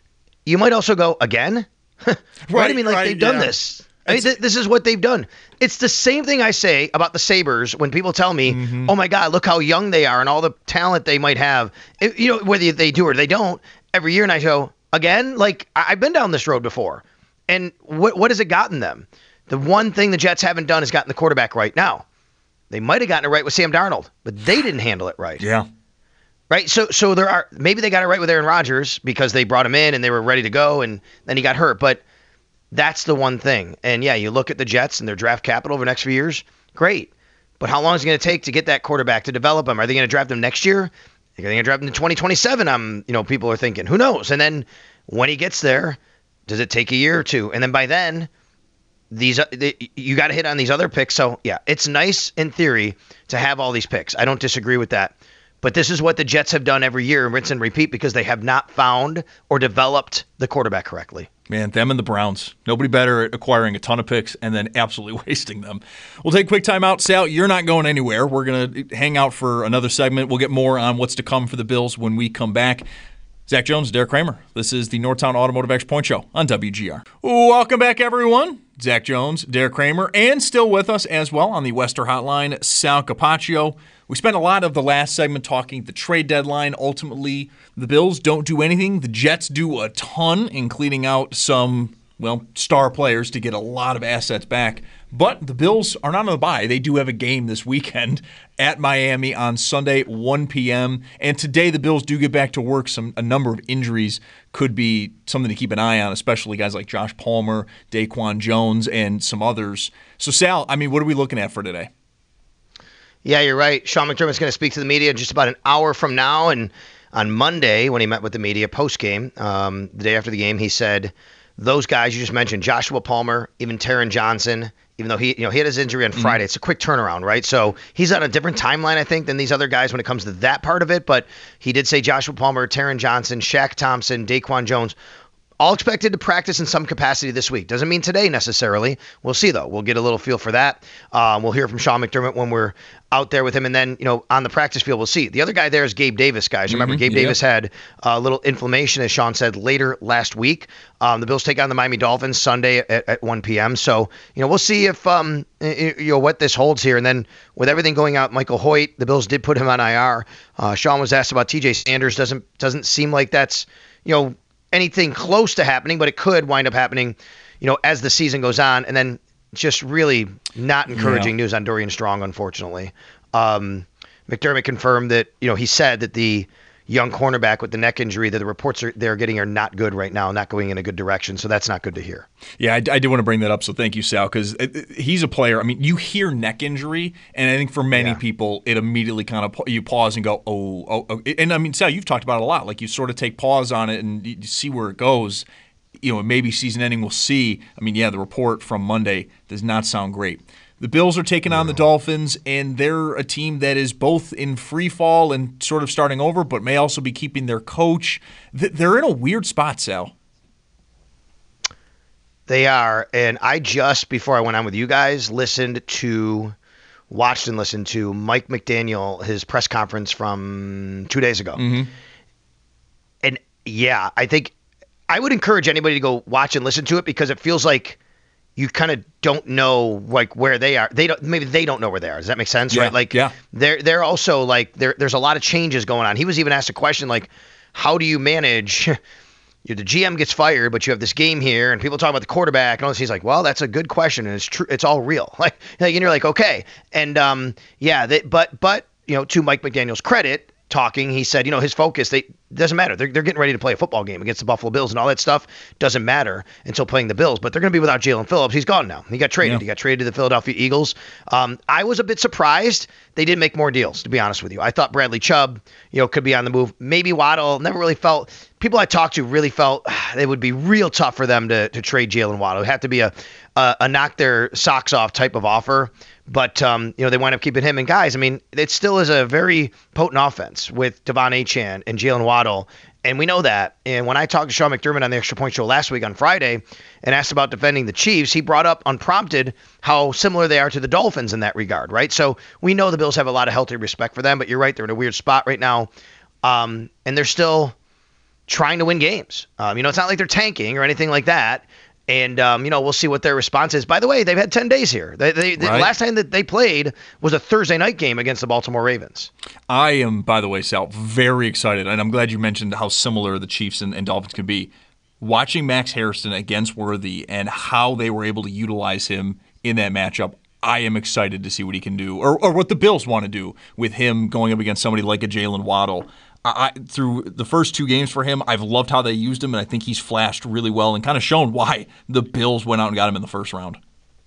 You might also go, again? Right? I mean, they've done this. I mean, this is what they've done. It's the same thing I say about the Sabres when people tell me, oh, my God, look how young they are and all the talent they might have. Whether they do or they don't, every year. And I go, again? Like, I've been down this road before. And what has it gotten them? The one thing the Jets haven't done is gotten the quarterback right now. They might have gotten it right with Sam Darnold, but they didn't handle it right. Yeah. Right, so maybe they got it right with Aaron Rodgers because they brought him in and they were ready to go, and then he got hurt. But that's the one thing. And yeah, you look at the Jets and their draft capital over the next few years, great. But how long is it going to take to get that quarterback to develop him? Are they going to draft him next year? Are they going to draft him in 2027? People are thinking, who knows? And then when he gets there, does it take a year or two? And then by then, you got to hit on these other picks. So yeah, it's nice in theory to have all these picks. I don't disagree with that. But this is what the Jets have done every year, rinse and repeat, because they have not found or developed the quarterback correctly. Man, them and the Browns. Nobody better at acquiring a ton of picks and then absolutely wasting them. We'll take a quick time out. Sal, you're not going anywhere. We're going to hang out for another segment. We'll get more on what's to come for the Bills when we come back. Zach Jones, Derek Kramer. This is the Northtown Automotive Extra Point Show on WGR. Welcome back, everyone. Zach Jones, Derek Kramer, and still with us as well on the Wester Hotline, Sal Capaccio. We spent a lot of the last segment talking the trade deadline. Ultimately, the Bills don't do anything. The Jets do a ton in cleaning out some, star players to get a lot of assets back. But the Bills are not on the bye. They do have a game this weekend at Miami on Sunday, 1 p.m. And today the Bills do get back to work. A number of injuries could be something to keep an eye on, especially guys like Josh Palmer, Daquan Jones, and some others. So, Sal, what are we looking at for today? Yeah, you're right. Sean McDermott's going to speak to the media in just about an hour from now. And on Monday, when he met with the media post-game, the day after the game, he said those guys you just mentioned, Joshua Palmer, even Taron Johnson, even though he had his injury on Friday, it's a quick turnaround, right? So he's on a different timeline, I think, than these other guys when it comes to that part of it. But he did say Joshua Palmer, Taron Johnson, Shaq Thompson, Daquan Jones, all expected to practice in some capacity this week. Doesn't mean today necessarily. We'll see, though. We'll get a little feel for that. We'll hear from Sean McDermott when we're out there with him. And then, on the practice field, we'll see. The other guy there is Gabe Davis, guys. Remember, Gabe Davis had a little inflammation, as Sean said, later last week. The Bills take on the Miami Dolphins Sunday at 1 p.m. So, we'll see if, what this holds here. And then with everything going out, Michael Hoyt, the Bills did put him on IR. Sean was asked about TJ Sanders. Doesn't seem like that's, anything close to happening, but it could wind up happening, as the season goes on. And then just really not encouraging news on Dorian Strong, unfortunately. McDermott confirmed that, he said that the young cornerback with the neck injury that the reports they're getting are not good right now, not going in a good direction. So that's not good to hear. Yeah, I did want to bring that up. So thank you, Sal, because he's a player. You hear neck injury, and I think for many people, it immediately kind of you pause and go, oh. And Sal, you've talked about it a lot. Like you sort of take pause on it and you see where it goes. Maybe season ending, we'll see. The report from Monday does not sound great. The Bills are taking on the Dolphins, and they're a team that is both in free fall and sort of starting over, but may also be keeping their coach. They're in a weird spot, Sal. They are, and I just, before I went on with you guys, watched and listened to Mike McDaniel, his press conference from 2 days ago. Mm-hmm. And yeah, I think I would encourage anybody to go watch and listen to it because it feels like you kind of don't know where they are. Maybe they don't know where they are. Does that make sense? Yeah, right? Yeah. They're also there's a lot of changes going on. He was even asked a question like, how do you manage? The GM gets fired, but you have this game here, and people talk about the quarterback, and all this. He's like, well, that's a good question, and it's true. It's all real. And you're like, okay, and but to Mike McDaniel's credit, talking, he said, his focus, doesn't matter. They're getting ready to play a football game against the Buffalo Bills, and all that stuff doesn't matter until playing the Bills. But they're going to be without Jalen Phillips. He's gone now. He got traded. Yeah. He got traded to the Philadelphia Eagles. I was a bit surprised they did make more deals, to be honest with you. I thought Bradley Chubb, could be on the move. Maybe Waddle. Never really felt. People I talked to really felt it would be real tough for them to trade Jalen Waddle. It had to be a knock their socks off type of offer. But, they wind up keeping him. And, guys, it still is a very potent offense with Devon Achane and Jalen Waddle. And we know that. And when I talked to Sean McDermott on the Extra Point Show last week on Friday and asked about defending the Chiefs, he brought up unprompted how similar they are to the Dolphins in that regard, right? So we know the Bills have a lot of healthy respect for them. But you're right. They're in a weird spot right now. And they're still trying to win games. It's not like they're tanking or anything like that. And, we'll see what their response is. By the way, they've had 10 days here. The last time that they played was a Thursday night game against the Baltimore Ravens. I am, by the way, Sal, very excited. And I'm glad you mentioned how similar the Chiefs and Dolphins can be. Watching Max Harrison against Worthy and how they were able to utilize him in that matchup, I am excited to see what he can do or what the Bills want to do with him going up against somebody like a Jalen Waddle. through the first 2 games for him, I've loved how they used him, and I think he's flashed really well and kind of shown why the Bills went out and got him in the first round.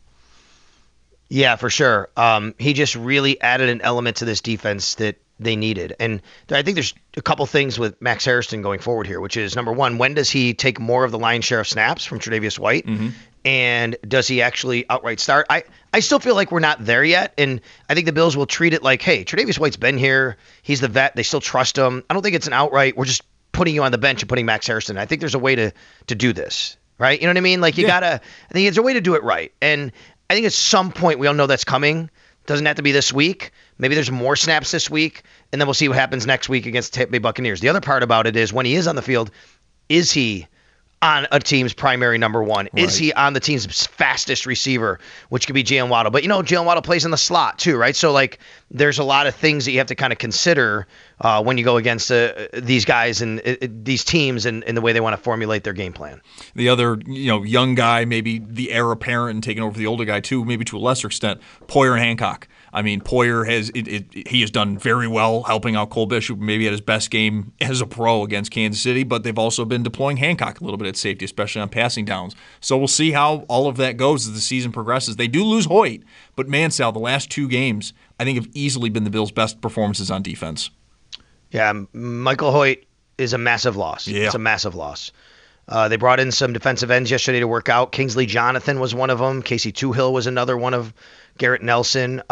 Yeah, for sure. He just really added an element to this defense that they needed. And I think there's a couple things with Max Harrison going forward here, which is, number one, when does he take more of the lion's share of snaps from Tre'Davious White? Mm-hmm. And does he actually outright start? I still feel like we're not there yet, and I think the Bills will treat it like, hey, Tre'Davious White's been here. He's the vet. They still trust him. I don't think it's an outright, we're just putting you on the bench and putting Max Harrison. I think there's a way to do this, right? You know what I mean? Like, I think there's a way to do it right. And I think at some point we all know that's coming. Doesn't have to be this week. Maybe there's more snaps this week, and then we'll see what happens next week against the Tampa Bay Buccaneers. The other part about it is when he is on the field, is he on a team's primary number one? Right. Is he on the team's fastest receiver, which could be Jalen Waddle? But, Jalen Waddle plays in the slot too, right? So, there's a lot of things that you have to kind of consider when you go against these guys and these teams and the way they want to formulate their game plan. The other, young guy, maybe the heir apparent and taking over the older guy too, maybe to a lesser extent, Poyer and Hancock. I mean, Poyer he has done very well helping out Cole Bishop, maybe at his best game as a pro against Kansas City, but they've also been deploying Hancock a little bit at safety, especially on passing downs. So we'll see how all of that goes as the season progresses. They do lose Hoyt, but Sal, the last 2 games, I think have easily been the Bills' best performances on defense. Yeah, Michael Hoyt is a massive loss. Yeah. It's a massive loss. They brought in some defensive ends yesterday to work out. Kingsley Jonathan was one of them. Casey Tuhill was another one of Garrett Nelson.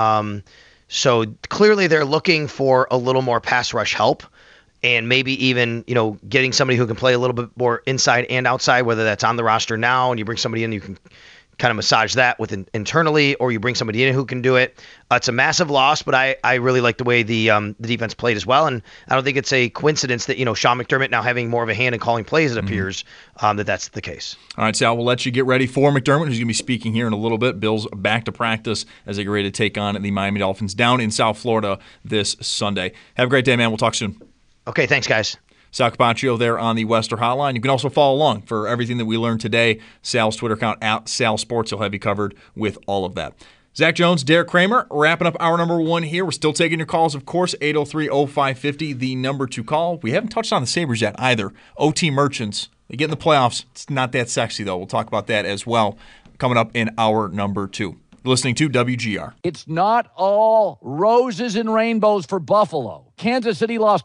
So clearly they're looking for a little more pass rush help and maybe even, getting somebody who can play a little bit more inside and outside, whether that's on the roster now and you bring somebody in you can kind of massage that with internally, or you bring somebody in who can do it. It's a massive loss, but I really like the way the defense played as well, and I don't think it's a coincidence that Sean McDermott now having more of a hand in calling plays, it appears that's the case. All right, Sal, we'll let you get ready for McDermott, who's going to be speaking here in a little bit. Bills back to practice as they get ready to take on the Miami Dolphins down in South Florida this Sunday. Have a great day, man. We'll talk soon. Okay, thanks, guys. Sal Capaccio there on the Wester Hotline. You can also follow along for everything that we learned today. Sal's Twitter account, @SalSports. He'll have you covered with all of that. Zach Jones, Derek Kramer, wrapping up hour number 1 here. We're still taking your calls, of course, 803-0550, the number to call. We haven't touched on the Sabres yet either. OT Merchants, they get in the playoffs. It's not that sexy, though. We'll talk about that as well coming up in hour number 2. Listening to WGR. It's not all roses and rainbows for Buffalo. Kansas City lost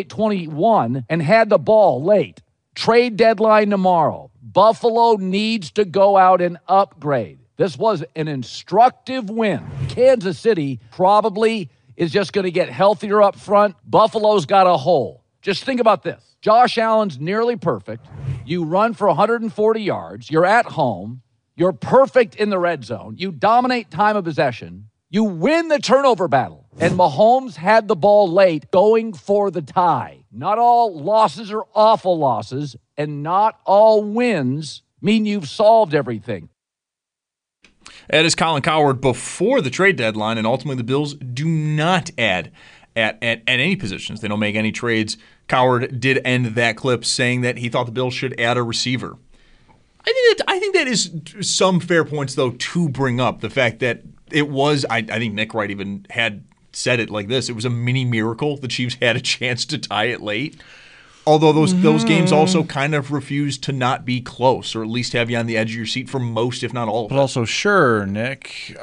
28-21 and had the ball late. Trade deadline tomorrow. Buffalo needs to go out and upgrade. This was an instructive win. Kansas City probably is just going to get healthier up front. Buffalo's got a hole. Just think about this. Josh Allen's nearly perfect. You run for 140 yards. You're at home. You're perfect in the red zone. You dominate time of possession. You win the turnover battle. And Mahomes had the ball late going for the tie. Not all losses are awful losses, and not all wins mean you've solved everything. That is Colin Cowherd before the trade deadline, and ultimately the Bills do not add at any positions. They don't make any trades. Cowherd did end that clip saying that he thought the Bills should add a receiver. I think that is some fair points, though, to bring up. The fact that it was, I think Nick Wright even had said it like this, it was a mini miracle the Chiefs had a chance to tie it late. Although those games also kind of refused to not be close, or at least have you on the edge of your seat for most, if not all of it. But also, sure, Nick,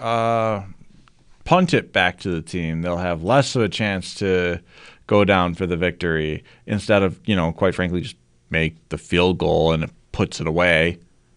punt it back to the team. They'll have less of a chance to go down for the victory instead of, quite frankly, just make the field goal and it puts it away.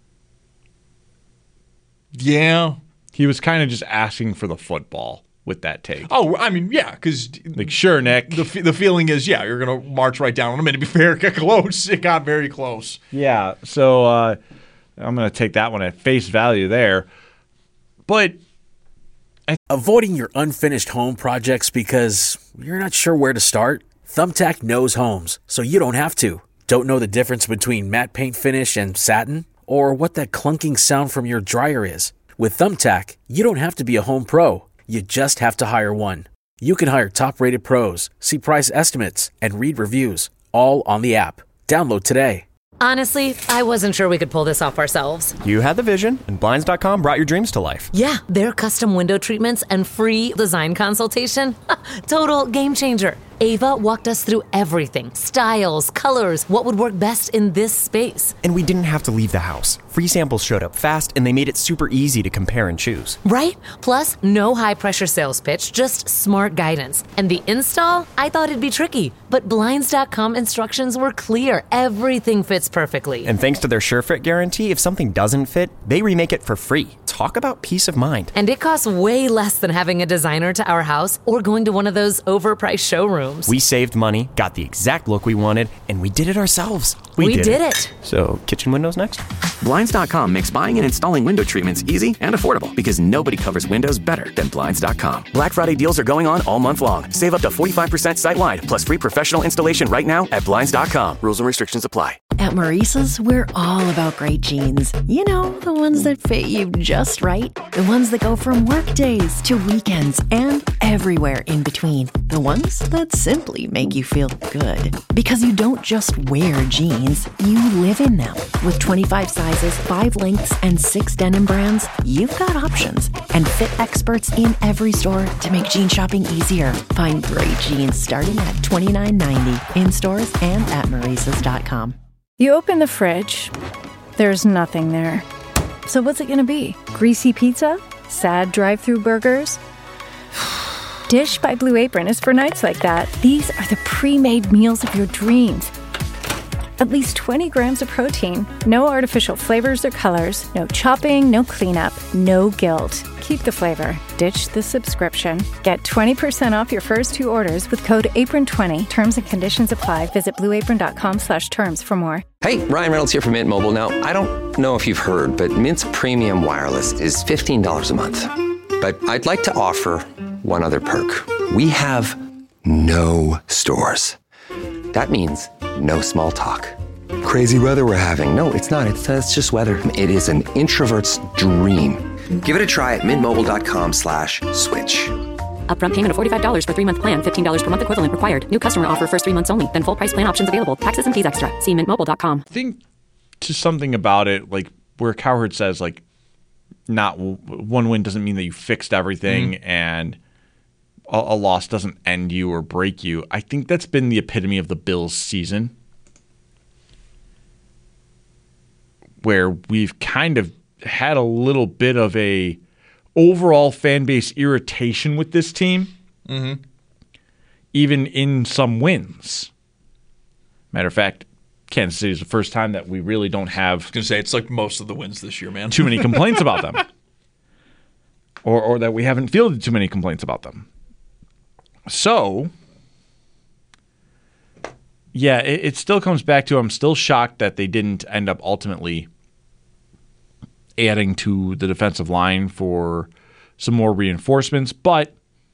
Yeah. He was kind of just asking for the football with that take. Oh, I mean, yeah, because sure, Nick. The feeling is, you're going to march right down on him. And to be fair, it got close. It got very close. Yeah, so I'm going to take that one at face value there. But avoiding your unfinished home projects because you're not sure where to start? Thumbtack knows homes, so you don't have to. Don't know the difference between matte paint finish and satin? Or what that clunking sound from your dryer is? With Thumbtack, you don't have to be a home pro. You just have to hire one. You can hire top-rated pros, see price estimates, and read reviews, all on the app. Download today. Honestly, I wasn't sure we could pull this off ourselves. You had the vision, and Blinds.com brought your dreams to life. Yeah, their custom window treatments and free design consultation. Total game changer. Ava walked us through everything. Styles, colors, what would work best in this space. And we didn't have to leave the house. Free samples showed up fast, and they made it super easy to compare and choose. Right? Plus, no high-pressure sales pitch, just smart guidance. And the install? I thought it'd be tricky, but Blinds.com instructions were clear. Everything fits perfectly. And thanks to their SureFit guarantee, if something doesn't fit, they remake it for free. Talk about peace of mind. And it costs way less than having a designer to our house or going to one of those overpriced showrooms. We saved money, got the exact look we wanted, and we did it ourselves. We did it. So, kitchen windows next? Blinds.com makes buying and installing window treatments easy and affordable because nobody covers windows better than Blinds.com. Black Friday deals are going on all month long. Save up to 45% site-wide, plus free professional installation right now at Blinds.com. Rules and restrictions apply. At Maurice's, we're all about great jeans. You know, the ones that fit you just right. The ones that go from work days to weekends and everywhere in between. The ones that simply make you feel good. Because you don't just wear jeans, you live in them. With 25 sizes, 5 lengths, and 6 denim brands, you've got options. And fit experts in every store to make jean shopping easier. Find great jeans starting at $29.90 in stores and at Maurice's.com. You open the fridge, there's nothing there. So what's it gonna be? Greasy pizza? Sad drive-through burgers? Dish by Blue Apron is for nights like that. These are the pre-made meals of your dreams. At least 20 grams of protein, no artificial flavors or colors, no chopping, no cleanup, no guilt. Keep the flavor. Ditch the subscription. Get 20% off your first 2 orders with code APRON20. Terms and conditions apply. Visit blueapron.com/terms for more. Hey, Ryan Reynolds here from Mint Mobile. Now, I don't know if you've heard, but Mint's premium wireless is $15 a month. But I'd like to offer one other perk. We have no stores. That means no small talk. Crazy weather we're having. No, it's not. It's just weather. It is an introvert's dream. Give it a try at mintmobile.com/switch. Upfront payment of $45 for 3-month plan. $15 per month equivalent required. New customer offer first 3 months only. Then full price plan options available. Taxes and fees extra. See mintmobile.com. I think to something about it, like where Cowherd says, like, not one win doesn't mean that you fixed everything and a loss doesn't end you or break you. I think that's been the epitome of the Bills season, where we've kind of had a little bit of a overall fan base irritation with this team, even in some wins. Matter of fact, Kansas City is the first time that we really don't have. I was going to say, it's like most of the wins this year, man. Too many complaints about them. Or that we haven't fielded too many complaints about them. So, yeah, it still comes back to I'm still shocked that they didn't end up ultimately adding to the defensive line for some more reinforcements. But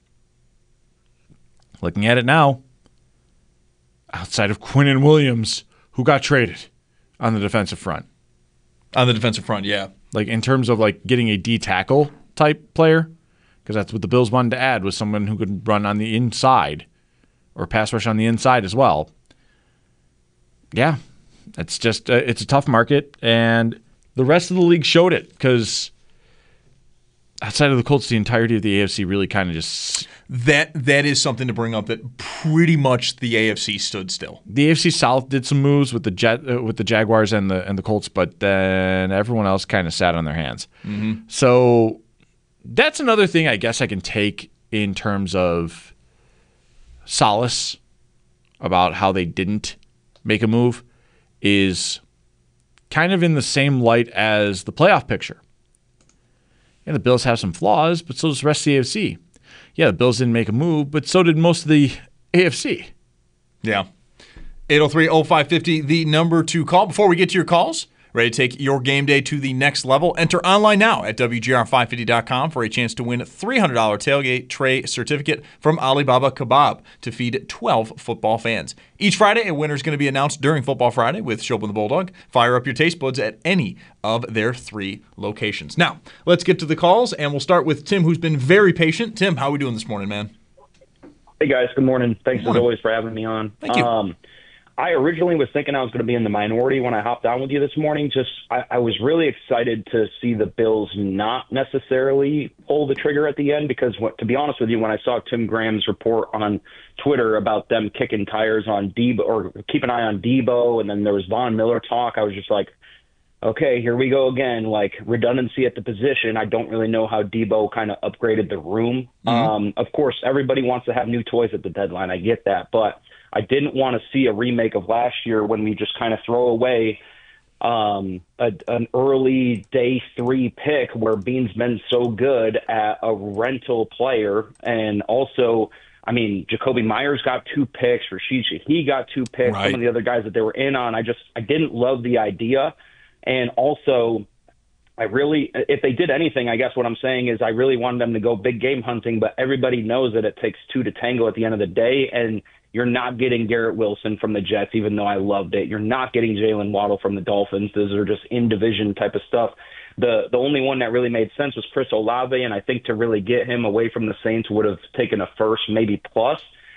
looking at it now, outside of Quinnen Williams, who got traded on the defensive front. On the defensive front, yeah. Like in terms of like getting a D-tackle type player, because that's what the Bills wanted to add, was someone who could run on the inside or pass rush on the inside as well. Yeah, it's just it's a tough market, and the rest of the league showed it, because outside of the Colts, the entirety of the AFC really kind of just... That is something to bring up, that pretty much the AFC stood still. The AFC South did some moves with the Jaguars and the Colts, but then everyone else kind of sat on their hands. Mm-hmm. So that's another thing I guess I can take in terms of solace about how they didn't make a move, is kind of in the same light as the playoff picture. Yeah, the Bills have some flaws, but so does the rest of the AFC. Yeah, the Bills didn't make a move, but so did most of the AFC. Yeah. 803-0550, the number to call. Before we get to your calls, ready to take your game day to the next level? Enter online now at WGR550.com for a chance to win a $300 tailgate tray certificate from Alibaba Kebab to feed 12 football fans. Each Friday, a winner is going to be announced during Football Friday with Showman the Bulldog. Fire up your taste buds at any of their 3 locations. Now, let's get to the calls, and we'll start with Tim, who's been very patient. Tim, how are we doing this morning, man? Hey, guys. Good morning. Thanks, as always, for having me on. Thank you. I originally was thinking I was going to be in the minority when I hopped on with you this morning. I was really excited to see the Bills not necessarily pull the trigger at the end because, to be honest with you, when I saw Tim Graham's report on Twitter about them kicking tires on Debo or keep an eye on Debo, and then there was Von Miller talk, I was just like, okay, here we go again, like redundancy at the position. I don't really know how Debo kind of upgraded the room. Of course, everybody wants to have new toys at the deadline. I get that, but I didn't want to see a remake of last year when we just kind of throw away an early day 3 pick where Bean's been so good at a rental player. And also, I mean, Jacoby Myers got 2 picks, Rashid Shaheed got 2 picks, Right. some of the other guys that they were in on. I didn't love the idea. And also, if they did anything, I guess what I'm saying is I really wanted them to go big game hunting, but everybody knows that it takes 2 to tango at the end of the day. And you're not getting Garrett Wilson from the Jets, even though I loved it. You're not getting Jalen Waddle from the Dolphins. Those are just in-division type of stuff. The only one that really made sense was Chris Olave, and I think to really get him away from the Saints would have taken a first, maybe plus.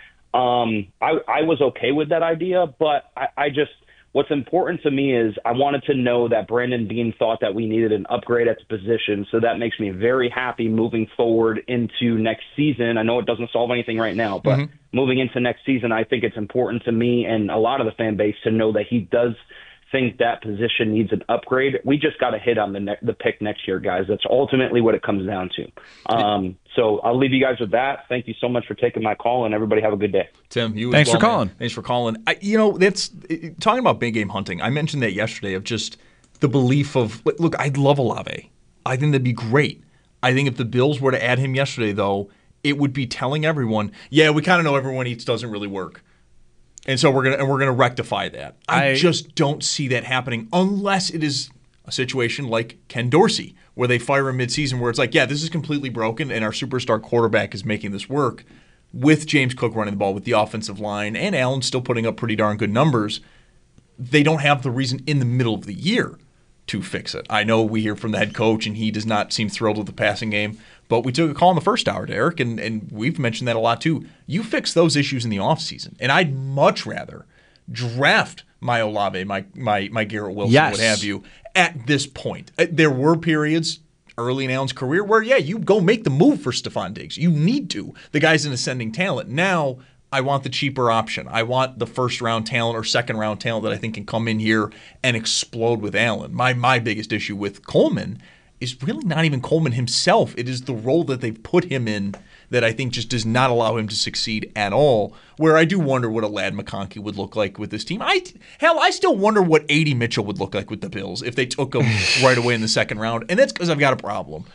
I was okay with that idea, but I just – what's important to me is I wanted to know that Brandon Beane thought that we needed an upgrade at the position, so that makes me very happy moving forward into next season. I know it doesn't solve anything right now, but moving into next season, I think it's important to me and a lot of the fan base to know that he does think that position needs an upgrade. We just got to hit on the pick next year, guys. That's ultimately what it comes down to. So I'll leave you guys with that. Thank you so much for taking my call, and everybody have a good day. Tim, you Thanks as well, for calling. man. Thanks for calling. That's talking about big game hunting. I mentioned that yesterday of just the belief of, look, I love Olave. I think that'd be great. I think if the Bills were to add him yesterday, though, it would be telling everyone, yeah, we kind of know everyone eats doesn't really work. And so we're gonna rectify that. I just don't see that happening unless it is a situation like Ken Dorsey, where they fire him midseason, where it's like, yeah, this is completely broken, and our superstar quarterback is making this work with James Cook running the ball, with the offensive line, and Allen still putting up pretty darn good numbers. They don't have the reason in the middle of the year to fix it. I know we hear from the head coach, and he does not seem thrilled with the passing game. But we took a call in the first hour, Derek, and we've mentioned that a lot too. You fix those issues in the offseason, and I'd much rather draft my Olave, my Garrett Wilson, what have you, at this point. There were periods early in Allen's career where, yeah, you go make the move for Stephon Diggs. You need to. The guy's an ascending talent. Now I want the cheaper option. I want the first-round talent or second-round talent that I think can come in here and explode with Allen. My biggest issue with Coleman is really not even Coleman himself. It is the role that they've put him in that I think just does not allow him to succeed at all, where I do wonder what a Ladd McConkey would look like with this team. I still wonder what A.D. Mitchell would look like with the Bills if they took him right away in the second round, and that's because I've got a problem.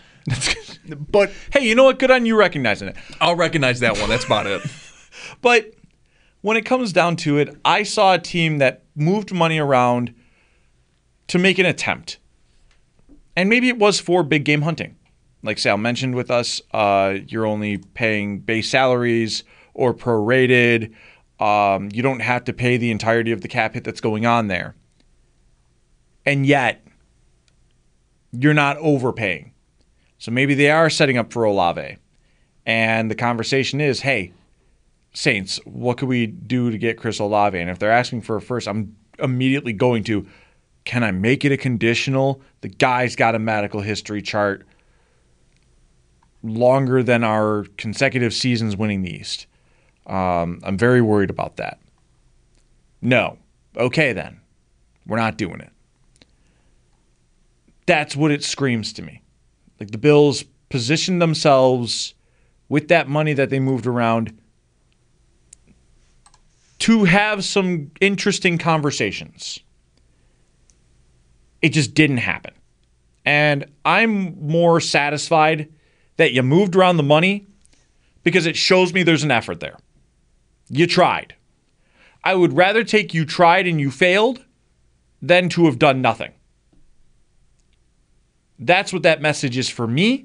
But hey, you know what? Good on you recognizing it. I'll recognize that one. That's about it. But when it comes down to it, I saw a team that moved money around to make an attempt. And maybe it was for big game hunting. Like Sal mentioned with us, you're only paying base salaries or prorated. You don't have to pay the entirety of the cap hit that's going on there. And yet, you're not overpaying. So maybe they are setting up for Olave. And the conversation is, hey, Saints, what could we do to get Chris Olave? And if they're asking for a first, I'm immediately going to, can I make it a conditional? The guy's got a medical history chart longer than our consecutive seasons winning the East. I'm very worried about that. No. Okay, then. We're not doing it. That's what it screams to me. Like the Bills positioned themselves with that money that they moved around to have some interesting conversations. It just didn't happen. And I'm more satisfied that you moved around the money because it shows me there's an effort there. You tried. I would rather take you tried and you failed than to have done nothing. That's what that message is for me,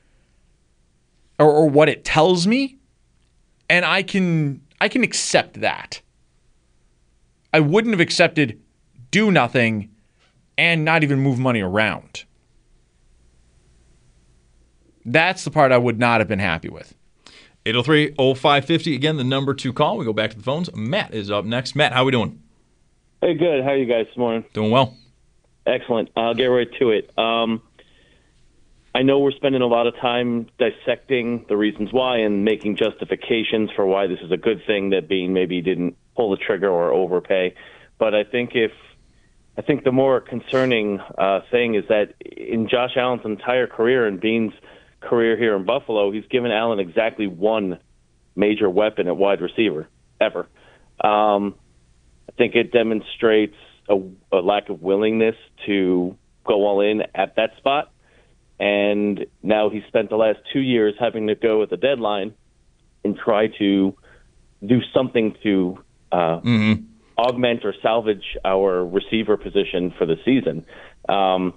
or what it tells me, and I can accept that. I wouldn't have accepted do nothing and not even move money around. That's the part I would not have been happy with. 803-0550, again, the number to call. We go back to the phones. Matt is up next. Matt, how are we doing? Hey, good. How are you guys this morning? Doing well. Excellent. I'll get right to it. I know we're spending a lot of time dissecting the reasons why and making justifications for why this is a good thing that Beane maybe didn't pull the trigger or overpay. But I think the more concerning thing is that in Josh Allen's entire career and Beane's career here in Buffalo, he's given Allen exactly one major weapon at wide receiver ever. I think it demonstrates a lack of willingness to go all in at that spot. And now he's spent the last 2 years having to go at the deadline and try to do something to augment or salvage our receiver position for the season. I'm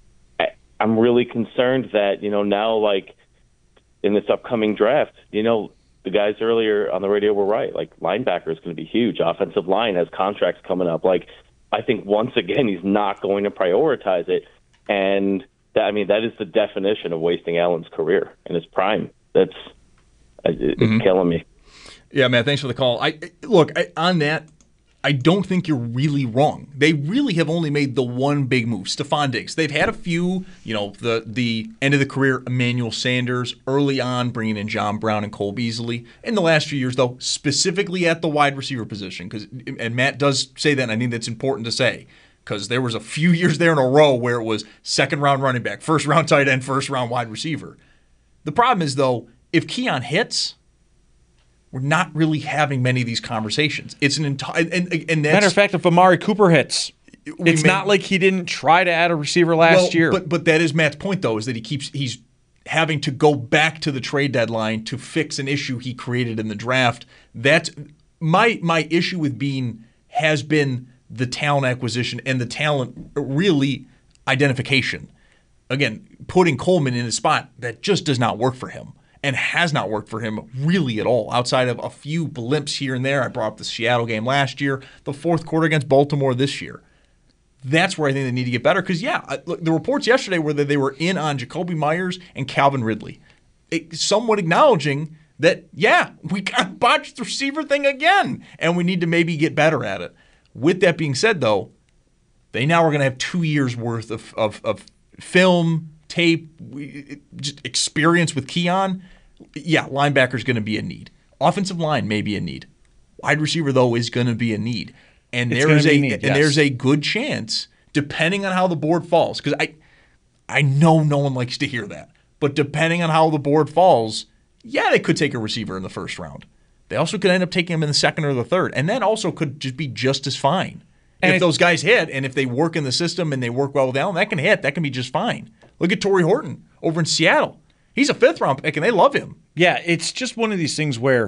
really concerned that, now, like, in this upcoming draft, the guys earlier on the radio were right. Like, linebacker is going to be huge. Offensive line has contracts coming up. Like, I think once again he's not going to prioritize it. And that is the definition of wasting Allen's career in his prime. It's killing me. Yeah, man, thanks for the call. On that, I don't think you're really wrong. They really have only made the one big move, Stephon Diggs. They've had a few, the end of the career Emmanuel Sanders, early on bringing in John Brown and Cole Beasley. In the last few years, though, specifically at the wide receiver position, and Matt does say that, and I think that's important to say, because there was a few years there in a row where it was second-round running back, first-round tight end, first-round wide receiver. The problem is, though, if Keon hits, we're not really having many of these conversations. It's an entire and that's, matter of fact, if Amari Cooper hits, it's not like he didn't try to add a receiver last year. But that is Matt's point, though, is that he's having to go back to the trade deadline to fix an issue he created in the draft. That's my issue with Beane has been the talent acquisition and the talent really identification. Again, putting Coleman in a spot that just does not work for him and has not worked for him really at all, outside of a few blimps here and there. I brought up the Seattle game last year, the fourth quarter against Baltimore this year. That's where I think they need to get better because, the reports yesterday were that they were in on Jacoby Myers and Calvin Ridley, somewhat acknowledging that, we got botched the receiver thing again, and we need to maybe get better at it. With that being said, though, they now are going to have 2 years worth of film, tape, just experience with Keon. Yeah, linebacker is going to be a need. Offensive line may be a need. Wide receiver, though, is going to be a need. And there's a good chance, depending on how the board falls, because I know no one likes to hear that, but depending on how the board falls, they could take a receiver in the first round. They also could end up taking him in the second or the third, and that also could just be just as fine. And if those guys hit, and if they work in the system and they work well with Allen, that can hit. That can be just fine. Look at Torrey Horton over in Seattle. He's a fifth-round pick, and they love him. Yeah, it's just one of these things where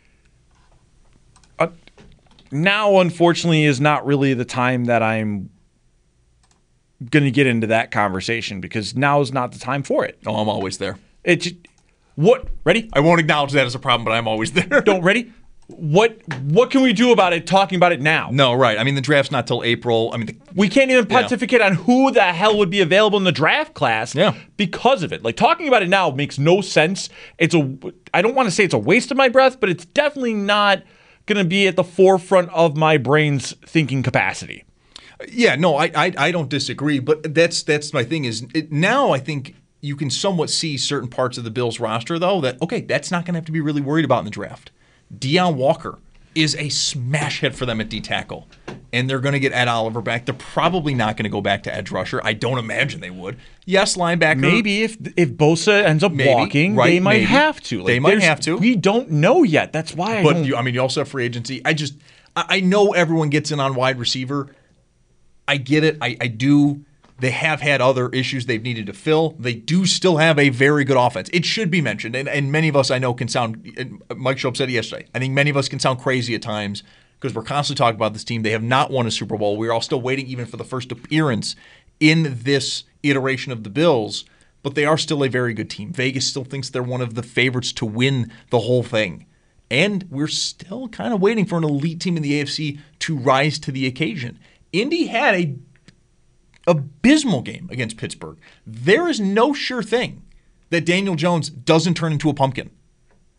now, unfortunately, is not really the time that I'm going to get into that conversation because now is not the time for it. Oh, I'm always there. Ready? I won't acknowledge that as a problem, but I'm always there. Ready? What can we do about it, talking about it now? No, right. I mean, the draft's not till April. We can't even pontificate on who the hell would be available in the draft class because of it. Like, talking about it now makes no sense. I don't want to say it's a waste of my breath, but it's definitely not going to be at the forefront of my brain's thinking capacity. Yeah, no, I don't disagree, but that's my thing is now I think you can somewhat see certain parts of the Bills roster, though, that, that's not going to have to be really worried about in the draft. Deion Walker is a smash hit for them at D-tackle, and they're going to get Ed Oliver back. They're probably not going to go back to edge rusher. I don't imagine they would. Yes, linebacker. Maybe if Bosa ends up walking, they might have to. They might have to. We don't know yet. That's why you also have free agency. I know everyone gets in on wide receiver. I get it. I do. They have had other issues they've needed to fill. They do still have a very good offense. It should be mentioned, and many of us I know can sound, Mike Schopp said it yesterday, I think many of us can sound crazy at times because we're constantly talking about this team. They have not won a Super Bowl. We're all still waiting even for the first appearance in this iteration of the Bills, but they are still a very good team. Vegas still thinks they're one of the favorites to win the whole thing. And we're still kind of waiting for an elite team in the AFC to rise to the occasion. Indy had a abysmal game against Pittsburgh. There is no sure thing that Daniel Jones doesn't turn into a pumpkin.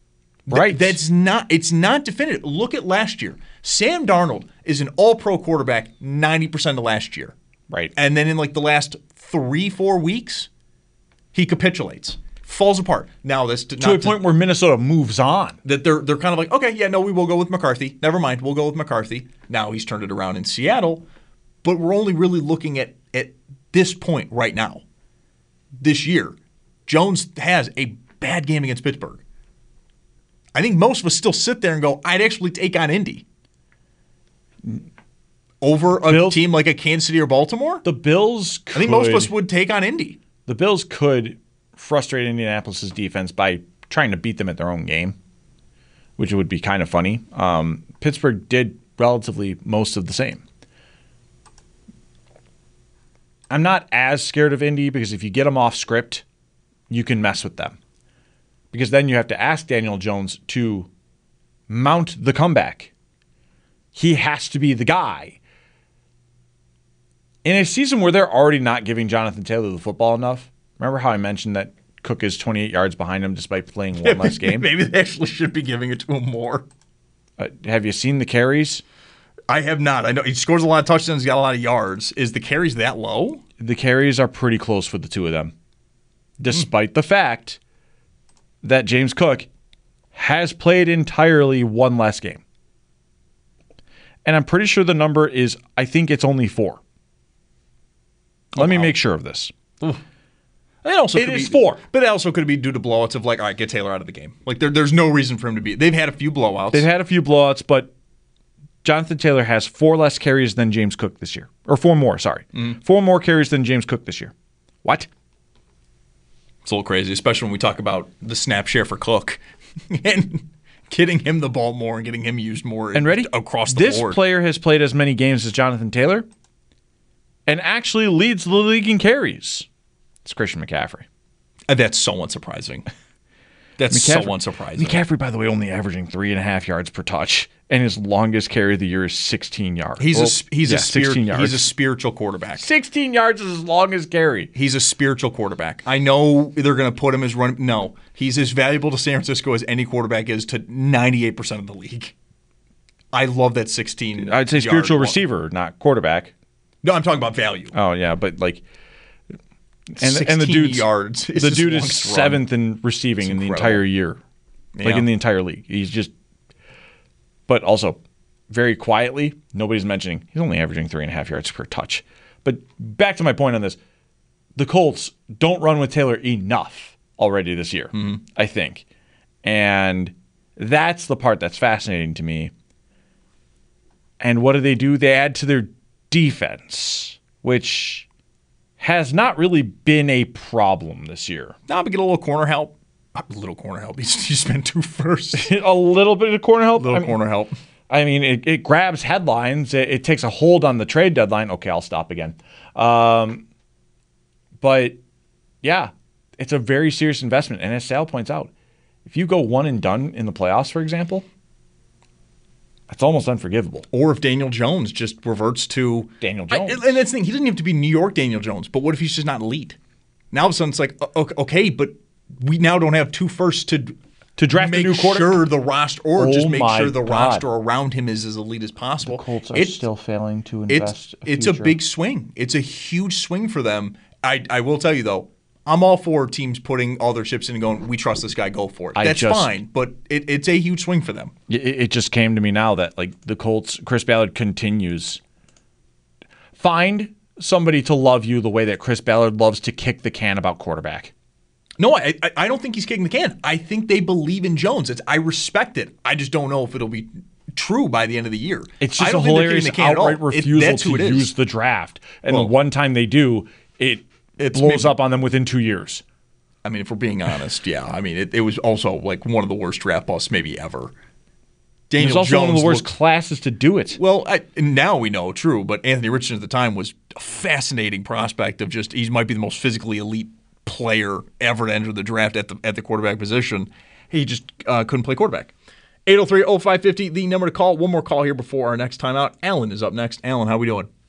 Right. It's not definitive. Look at last year. Sam Darnold is an all-pro quarterback 90% of last year. Right. And then in like the last 3-4 weeks, he capitulates. Falls apart. Now this to a point where Minnesota moves on. That they're kind of like, okay, yeah, no, we will go with McCarthy. Never mind, we'll go with McCarthy. Now he's turned it around in Seattle, but we're only really looking at this point right now. This year, Jones has a bad game against Pittsburgh. I think most of us still sit there and go, I'd actually take on Indy over a team like a Kansas City or Baltimore. The Bills could, I think most of us would take on Indy. The Bills could frustrate Indianapolis' defense by trying to beat them at their own game, which would be kind of funny. Pittsburgh did relatively most of the same. I'm not as scared of Indy because if you get them off script, you can mess with them. Because then you have to ask Daniel Jones to mount the comeback. He has to be the guy. In a season where they're already not giving Jonathan Taylor the football enough, remember how I mentioned that Cook is 28 yards behind him despite playing one less game? Maybe they actually should be giving it to him more. Have you seen the carries? I have not. I know he scores a lot of touchdowns. He's got a lot of yards. Is the carries that low? The carries are pretty close for the two of them, despite the fact that James Cook has played entirely one less game. And I'm pretty sure the number is, I think it's only 4. Let me make sure of this. It also it is 4. But it also could be due to blowouts of like, all right, get Taylor out of the game. Like there's no reason for him to be. They've had a few blowouts. But Jonathan Taylor has 4 less carries than James Cook this year. Or 4 more, sorry. 4 more carries than James Cook this year. What? It's a little crazy, especially when we talk about the snap share for Cook and getting him the ball more and getting him used more and ready? Across the board. This player has played as many games as Jonathan Taylor and actually leads the league in carries. It's Christian McCaffrey. That's so unsurprising. That's so unsurprising. McCaffrey, by the way, only averaging 3.5 yards per touch, and his longest carry of the year is 16 yards. He's a 16 yards. He's a spiritual quarterback. 16 yards is his longest carry. He's a spiritual quarterback. I know they're going to put him as running. No, he's as valuable to San Francisco as any quarterback is to 98% of the league. I love that 16. I'd say spiritual receiver, not quarterback. No, I'm talking about value. Oh yeah, but like. And the dude's yards. The dude is 7th in receiving in the entire year, like in the entire league. He's just, but also very quietly, nobody's mentioning he's only averaging 3.5 yards per touch. But back to my point on this, the Colts don't run with Taylor enough already this year, I think, and that's the part that's fascinating to me. And what do? They add to their defense, which has not really been a problem this year. Now we get a little corner help. A little corner help. You spent 2 firsts. A little bit of corner help? Corner help. I mean, it grabs headlines. It takes a hold on the trade deadline. Okay, I'll stop again. But, yeah, it's a very serious investment. And as Sal points out, if you go one and done in the playoffs, for example, that's almost unforgivable. Or if Daniel Jones just reverts to Daniel Jones. And that's the thing. He doesn't have to be New York Daniel Jones, but what if he's just not elite? Now all of a sudden it's like, okay, but we now don't have 2 firsts to draft make a new quarterback. Sure the roster, or just make sure the God. roster around him is as elite as possible. The Colts are still failing to invest. It's a big swing. It's a huge swing for them. I will tell you though, I'm all for teams putting all their chips in and going, we trust this guy, go for it. That's fine, but it's a huge swing for them. It just came to me now that like the Colts, Chris Ballard continues. Find somebody to love you the way that Chris Ballard loves to kick the can about quarterback. No, I don't think he's kicking the can. I think they believe in Jones. I respect it. I just don't know if it'll be true by the end of the year. It's just a hilarious outright refusal to use the draft. And the one time they do, it blows up on them within 2 years. I mean, if we're being honest, yeah. I mean, it was also like one of the worst draft busts maybe ever. It was also one of the worst classes to do it. Well, now we know, true, but Anthony Richardson at the time was a fascinating prospect of just, he might be the most physically elite player ever to enter the draft at the quarterback position. He just couldn't play quarterback. 803-0550, the number to call. One more call here before our next timeout. Alan is up next. Alan, how we doing?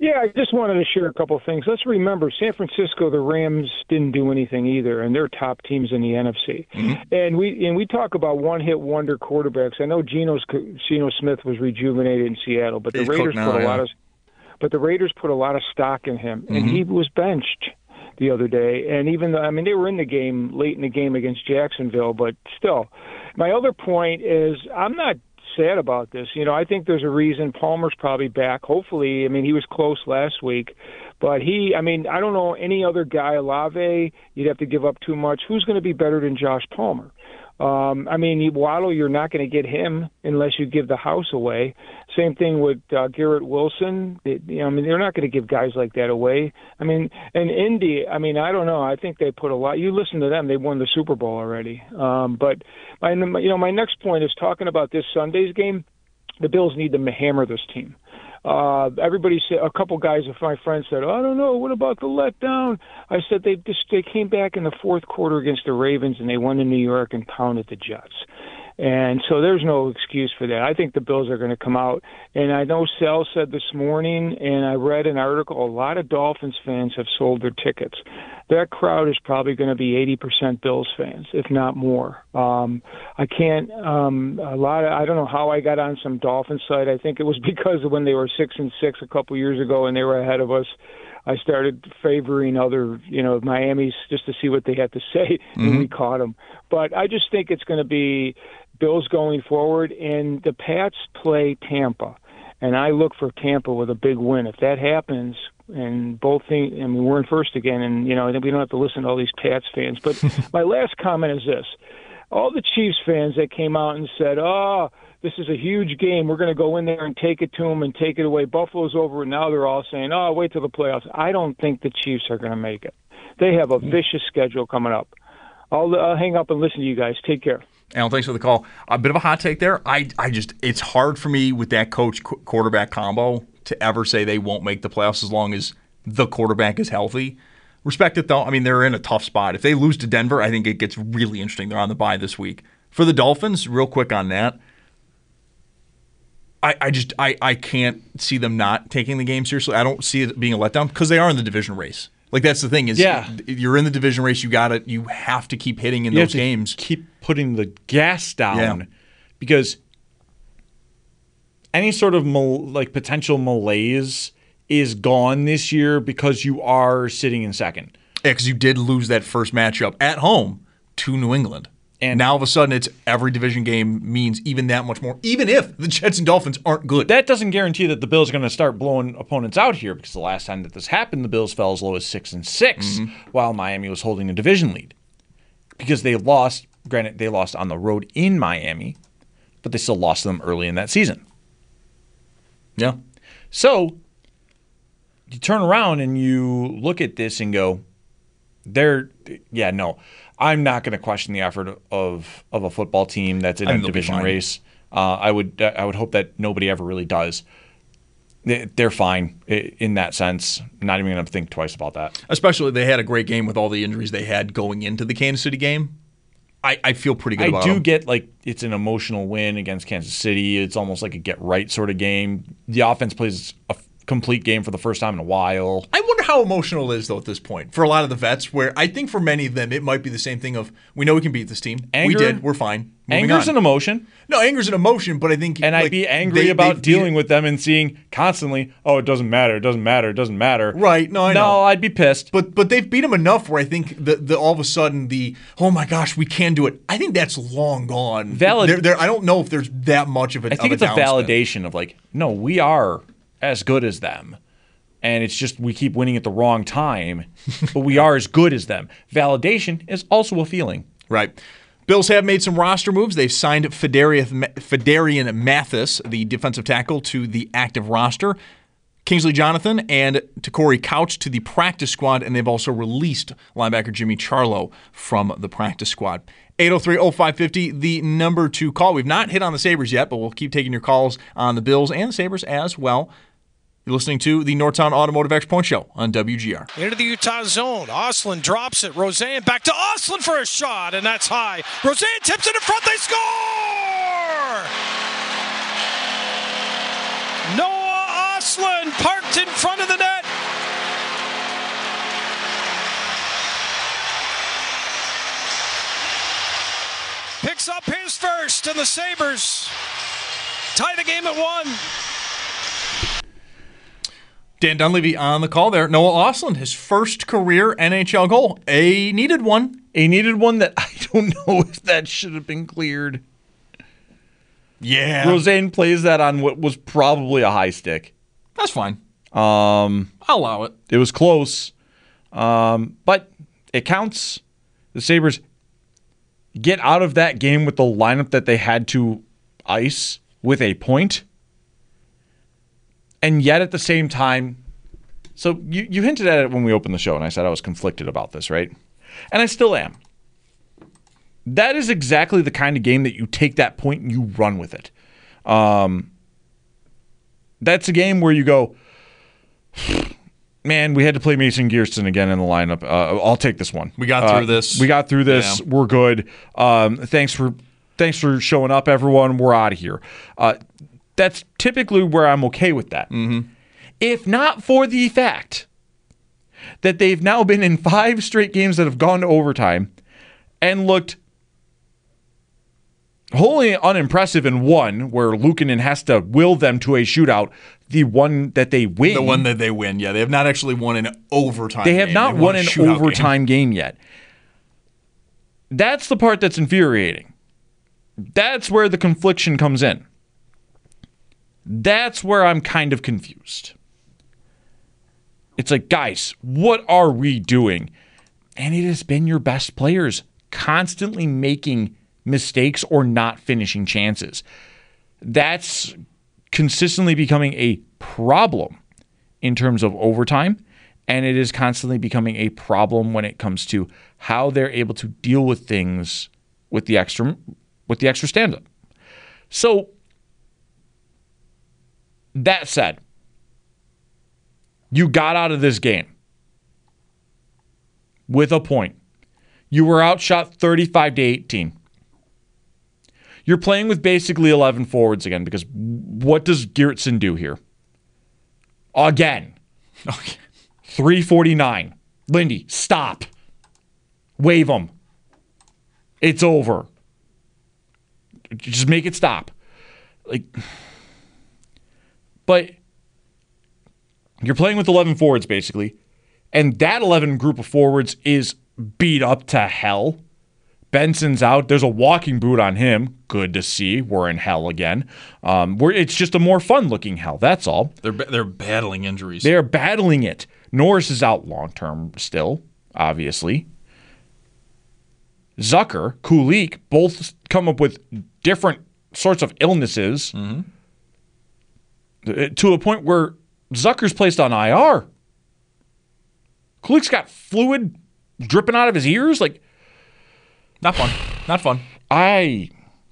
Yeah, I just wanted to share a couple of things. Let's remember, San Francisco, the Rams didn't do anything either, and they're top teams in the NFC. Mm-hmm. And we talk about one-hit wonder quarterbacks. I know Geno Smith was rejuvenated in Seattle, but the Raiders put a lot of stock in him, and he was benched the other day. And even though, they were in the game late in the game against Jacksonville, but still. My other point is I'm not sad about this. I think there's a reason. Palmer's probably back. Hopefully, he was close last week, but I don't know any other guy. Olave, you'd have to give up too much. Who's going to be better than Josh Palmer? Waddle, you're not going to get him unless you give the house away. Same thing with Garrett Wilson. They're not going to give guys like that away. And Indy, I don't know. I think they put a lot. You listen to them; they won the Super Bowl already. But my next point is talking about this Sunday's game. The Bills need to hammer this team. Everybody said, a couple guys of my friends said, I don't know, what about the letdown? I said they came back in the fourth quarter against the Ravens and they won in New York and pounded the Jets. And so there's no excuse for that. I think the Bills are going to come out. And I know Sal said this morning, and I read an article, a lot of Dolphins fans have sold their tickets. That crowd is probably going to be 80% Bills fans, if not more. I don't know how I got on some Dolphins side. I think it was because when they were 6-6 a couple years ago and they were ahead of us, I started favoring other, Miami's just to see what they had to say, and we caught them. But I just think it's going to be Bills going forward, and the Pats play Tampa, and I look for Tampa with a big win. If that happens, and both things, we're in first again, and we don't have to listen to all these Pats fans. But my last comment is this: all the Chiefs fans that came out and said, "Oh, this is a huge game. We're going to go in there and take it to them and take it away. Buffalo's over." And now they're all saying, "Oh, wait till the playoffs." I don't think the Chiefs are going to make it. They have a vicious schedule coming up. I'll hang up and listen to you guys. Take care. Alan, thanks for the call. A bit of a hot take there. It's hard for me with that coach-quarterback combo to ever say they won't make the playoffs as long as the quarterback is healthy. Respect it, though. They're in a tough spot. If they lose to Denver, I think it gets really interesting. They're on the bye this week. For the Dolphins, real quick on that, I can't see them not taking the game seriously. I don't see it being a letdown because they are in the division race. That's the thing is, you're in the division race. You have to keep hitting in those games. Keep putting the gas down because any sort of potential malaise is gone this year because you are sitting in second. Yeah, because you did lose that first matchup at home to New England. And now all of a sudden it's every division game means even that much more, even if the Jets and Dolphins aren't good. That doesn't guarantee that the Bills are going to start blowing opponents out here because the last time that this happened, the Bills fell as low as 6-6 while Miami was holding a division lead. Because they lost, granted, they lost on the road in Miami, but they still lost them early in that season. Yeah. So you turn around and you look at this and go, I'm not going to question the effort of a football team that's in a division race. I would hope that nobody ever really does. They're fine in that sense. I'm not even going to think twice about that. Especially they had a great game with all the injuries they had going into the Kansas City game. I feel pretty good about it. I do get it's an emotional win against Kansas City. It's almost like a get-right sort of game. The offense plays a complete game for the first time in a while. I wonder how emotional it is, though, at this point for a lot of the vets, where I think for many of them it might be the same thing of, we know we can beat this team. Anger, we did. We're fine. Anger's an emotion. No, anger's an emotion, but I think... And I'd be angry about dealing with them and seeing constantly, it doesn't matter, it doesn't matter, it doesn't matter. Right, no, I know. No, I'd be pissed. But they've beat them enough where I think the all of a sudden oh my gosh, we can do it. I think that's long gone. I don't know if there's that much of it. I think it's a validation of no, we are as good as them. And it's just we keep winning at the wrong time, but we are as good as them. Validation is also a feeling. Right. Bills have made some roster moves. They've signed Fedarian Mathis, the defensive tackle, to the active roster. Kingsley Jonathan and Corey Couch to the practice squad, and they've also released linebacker Jimmy Charlo from the practice squad. 803-0550, the number to call. We've not hit on the Sabres yet, but we'll keep taking your calls on the Bills and the Sabres as well. You're listening to the Northtown Automotive X Point Show on WGR. Into the Utah zone. Ostlund drops it. Roseanne back to Ostlund for a shot, and that's high. Roseanne tips it in front. They score! Noah Ostlund, Park shot in front of the net. Picks up his first, and the Sabres tie the game at 1. Dan Dunleavy on the call there. Noah Ostlund, his first career NHL goal. A needed one. A needed one that I don't know if that should have been cleared. Yeah. Rosén plays that on what was probably a high stick. That's fine. I'll allow it. It was close. But it counts. The Sabres get out of that game with the lineup that they had to ice with a point. And yet at the same time, so you hinted at it when we opened the show, and I said I was conflicted about this, right? And I still am. That is exactly the kind of game that you take that point and you run with it. That's a game where you go, man, we had to play Mason Geertsen again in the lineup. I'll take this one. We got through this. Yeah. We're good. Thanks for showing up, everyone. We're out of here. That's typically where I'm okay with that. Mm-hmm. If not for the fact that they've now been in 5 straight games that have gone to overtime and looked wholly unimpressive in one, where Luukkonen has to will them to a shootout, the one that they win. The one that they win, yeah. They have not actually won an overtime game. They have not won an overtime game yet. That's the part that's infuriating. That's where the confliction comes in. That's where I'm kind of confused. It's like, guys, what are we doing? And it has been your best players constantly making mistakes or not finishing chances. That's consistently becoming a problem in terms of overtime, and it is constantly becoming a problem when it comes to how they're able to deal with things with the extra stand-up. So, that said, you got out of this game with a point. You were outshot 35-18. You're playing with basically 11 forwards again, because what does Geertsen do here? Again. Okay. 349. Lindy, stop. Wave them. It's over. Just make it stop. But you're playing with 11 forwards, basically, and that 11 group of forwards is beat up to hell. Benson's out. There's a walking boot on him. Good to see. We're in hell again. It's just a more fun-looking hell, that's all. They're battling injuries. They're battling it. Norris is out long-term still, obviously. Zucker, Kulich, both come up with different sorts of illnesses to a point where Zucker's placed on IR. Kulich's got fluid dripping out of his ears. Not fun. Not fun. I'm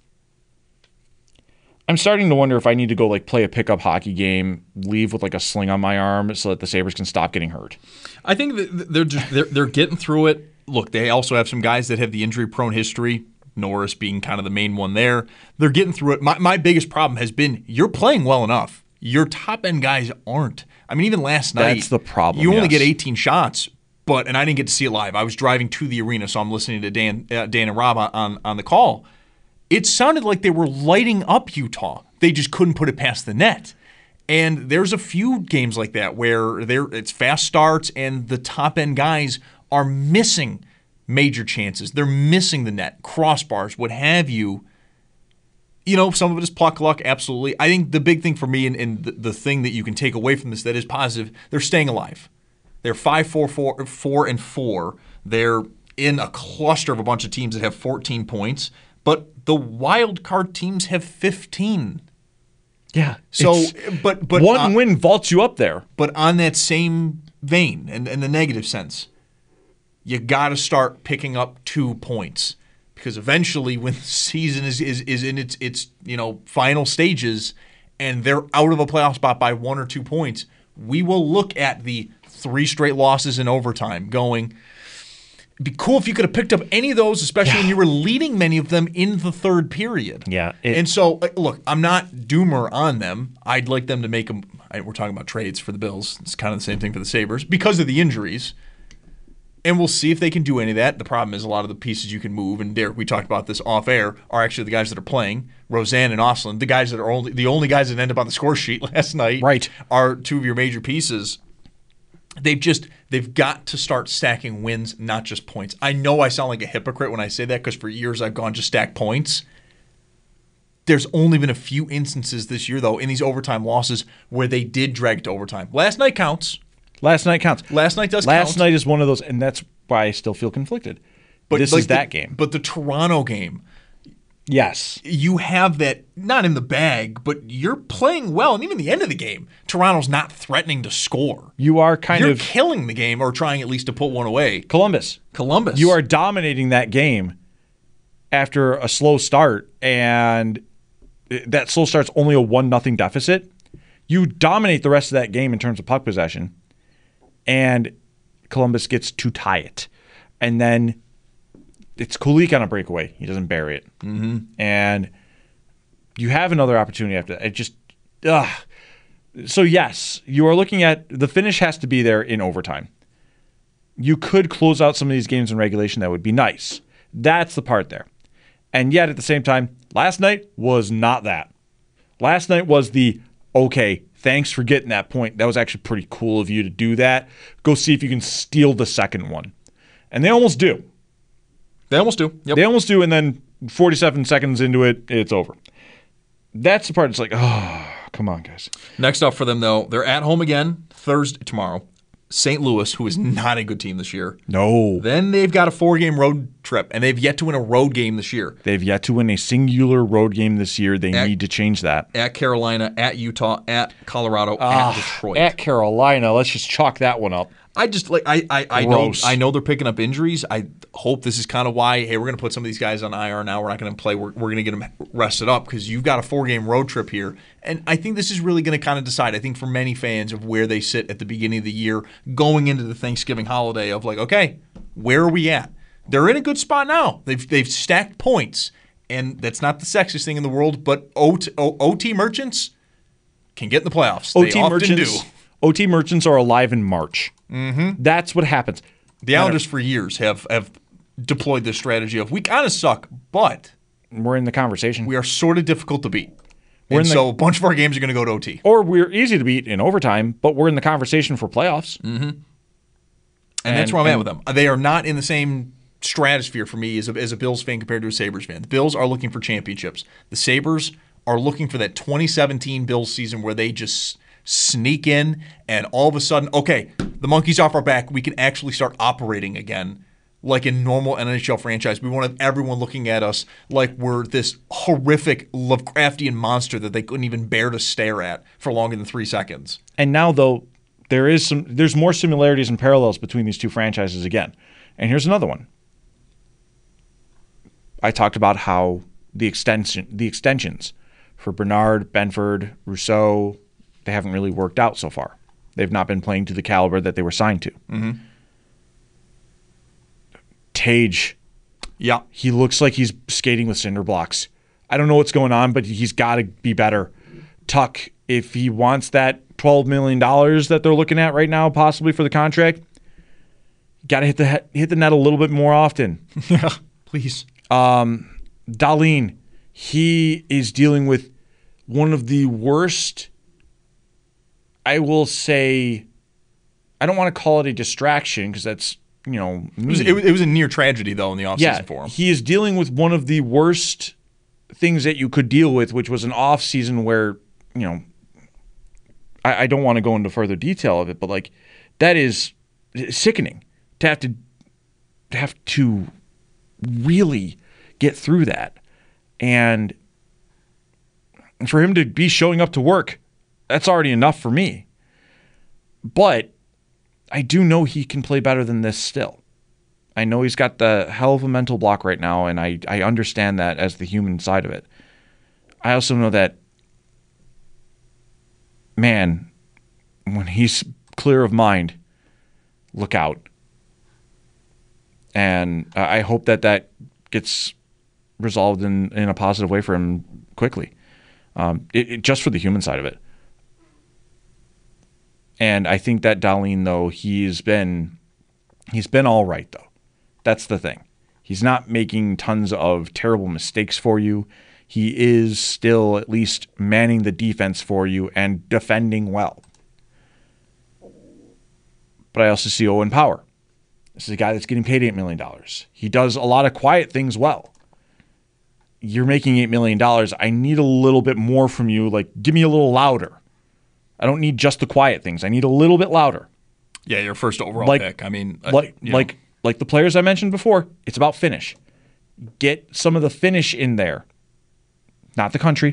starting to wonder if I need to go play a pickup hockey game, leave with a sling on my arm so that the Sabres can stop getting hurt. I think that they're getting through it. Look, they also have some guys that have the injury-prone history, Norris being kind of the main one there. They're getting through it. My biggest problem has been you're playing well enough. Your top-end guys aren't. I mean, even last night, that's the problem. You only get 18 shots, and I didn't get to see it live. I was driving to the arena, so I'm listening to Dan and Rob on the call. It sounded like they were lighting up Utah. They just couldn't put it past the net. And there's a few games like that where it's fast starts and the top-end guys are missing major chances. They're missing the net, crossbars, what have you. Some of it is pluck luck, absolutely. I think the big thing for me and the thing that you can take away from this that is positive, they're staying alive. They're 5-4-4. They're in a cluster of a bunch of teams that have 14 points, but the wild card teams have 15. Yeah. So, but one win vaults you up there. But on that same vein, and the negative sense, you got to start picking up 2 points. Because eventually, when the season is in its final stages, and they're out of a playoff spot by 1 or 2 points, we will look at the 3 straight losses in overtime, going, It'd be cool if you could have picked up any of those, especially when you were leading many of them in the third period. Yeah. And so, look, I'm not doomer on them. I'd like them to make them. We're talking about trades for the Bills. It's kind of the same thing for the Sabres because of the injuries. And we'll see if they can do any of that. The problem is a lot of the pieces you can move, and Derek, we talked about this off air, are actually the guys that are playing. Roseanne and Ostlund, the guys that are the only guys that end up on the score sheet last night, are two of your major pieces. They've got to start stacking wins, not just points. I know I sound like a hypocrite when I say that because for years I've gone just stack points. There's only been a few instances this year, though, in these overtime losses where they did drag it to overtime. Last night counts. Last night counts. Last night does count. Last night is one of those, and that's why I still feel conflicted. But this is that game. But the Toronto game. Yes. You have that, not in the bag, but you're playing well. And even the end of the game, Toronto's not threatening to score. You are You're killing the game or trying at least to put one away. Columbus. You are dominating that game after a slow start, and that slow start's only a 1-0 deficit. You dominate the rest of that game in terms of puck possession, and Columbus gets to tie it. And then it's Kulich on a breakaway. He doesn't bury it. Mm-hmm. And you have another opportunity after that. It just, So, yes, you are looking at the finish has to be there in overtime. You could close out some of these games in regulation. That would be nice. That's the part there. And yet, at the same time, last night was not that. Last night was okay, thanks for getting that point. That was actually pretty cool of you to do that. Go see if you can steal the second one. And they almost do. They almost do. Yep. They almost do, and then 47 seconds into it, it's over. That's the part that's like, come on, guys. Next up for them, though, they're at home again tomorrow. St. Louis, who is not a good team this year. No. Then they've got a 4-game road trip, and they've yet to win a road game this year. They've yet to win a singular road game this year. They need to change that. At Carolina, at Utah, at Colorado, at Detroit. At Carolina, let's just chalk that one up. I just like I know they're picking up injuries. I hope this is kind of why, hey, we're going to put some of these guys on IR now. We're not going to play. We're going to get them rested up because you've got a 4-game road trip here. And I think this is really going to kind of decide, I think, for many fans of where they sit at the beginning of the year going into the Thanksgiving holiday of like, okay, where are we at? They're in a good spot now. They've stacked points. And that's not the sexiest thing in the world, but OT merchants can get in the playoffs. They often do. OT merchants are alive in March. Mm-hmm. That's what happens. The Islanders for years have deployed this strategy of we kind of suck, but we're in the conversation. We are sort of difficult to beat. So a bunch of our games are going to go to OT. Or we're easy to beat in overtime, but we're in the conversation for playoffs. Mm-hmm. And that's where I'm at with them. They are not in the same stratosphere for me as a Bills fan compared to a Sabres fan. The Bills are looking for championships. The Sabres are looking for that 2017 Bills season where they just sneak in and all of a sudden, okay, the monkey's off our back. We can actually start operating again like a normal NHL franchise. We won't have everyone looking at us like we're this horrific Lovecraftian monster that they couldn't even bear to stare at for longer than 3 seconds. And now, though, there's more similarities and parallels between these two franchises again. And here's another one. I talked about how the extensions for Bernard, Benford, Rousseau, they haven't really worked out so far. They've not been playing to the caliber that they were signed to. Mm-hmm. Tage. Yeah. He looks like he's skating with cinder blocks. I don't know what's going on, but he's got to be better. Tuck, if he wants that $12 million that they're looking at right now, possibly for the contract, got to hit the net a little bit more often. Yeah, please. Dahlin, he is dealing with one of the worst, I will say, I don't want to call it a distraction because that's, it was a near tragedy, though, in the offseason for him. He is dealing with one of the worst things that you could deal with, which was an offseason where, I don't want to go into further detail of it, but like that is sickening to have to really get through that. And for him to be showing up to work, that's already enough for me. But I do know he can play better than this still. I know he's got the hell of a mental block right now, and I understand that as the human side of it. I also know that, man, when he's clear of mind, look out. And I hope that gets resolved in a positive way for him quickly, just for the human side of it. And I think that Dahlin, though, he's been all right, though. That's the thing. He's not making tons of terrible mistakes for you. He is still at least manning the defense for you and defending well. But I also see Owen Power. This is a guy that's getting paid $8 million. He does a lot of quiet things well. You're making $8 million. I need a little bit more from you. Like, give me a little louder. I don't need just the quiet things. I need a little bit louder. Yeah, your first overall pick. I mean, like the players I mentioned before, it's about finish. Get some of the finish in there. Not the country.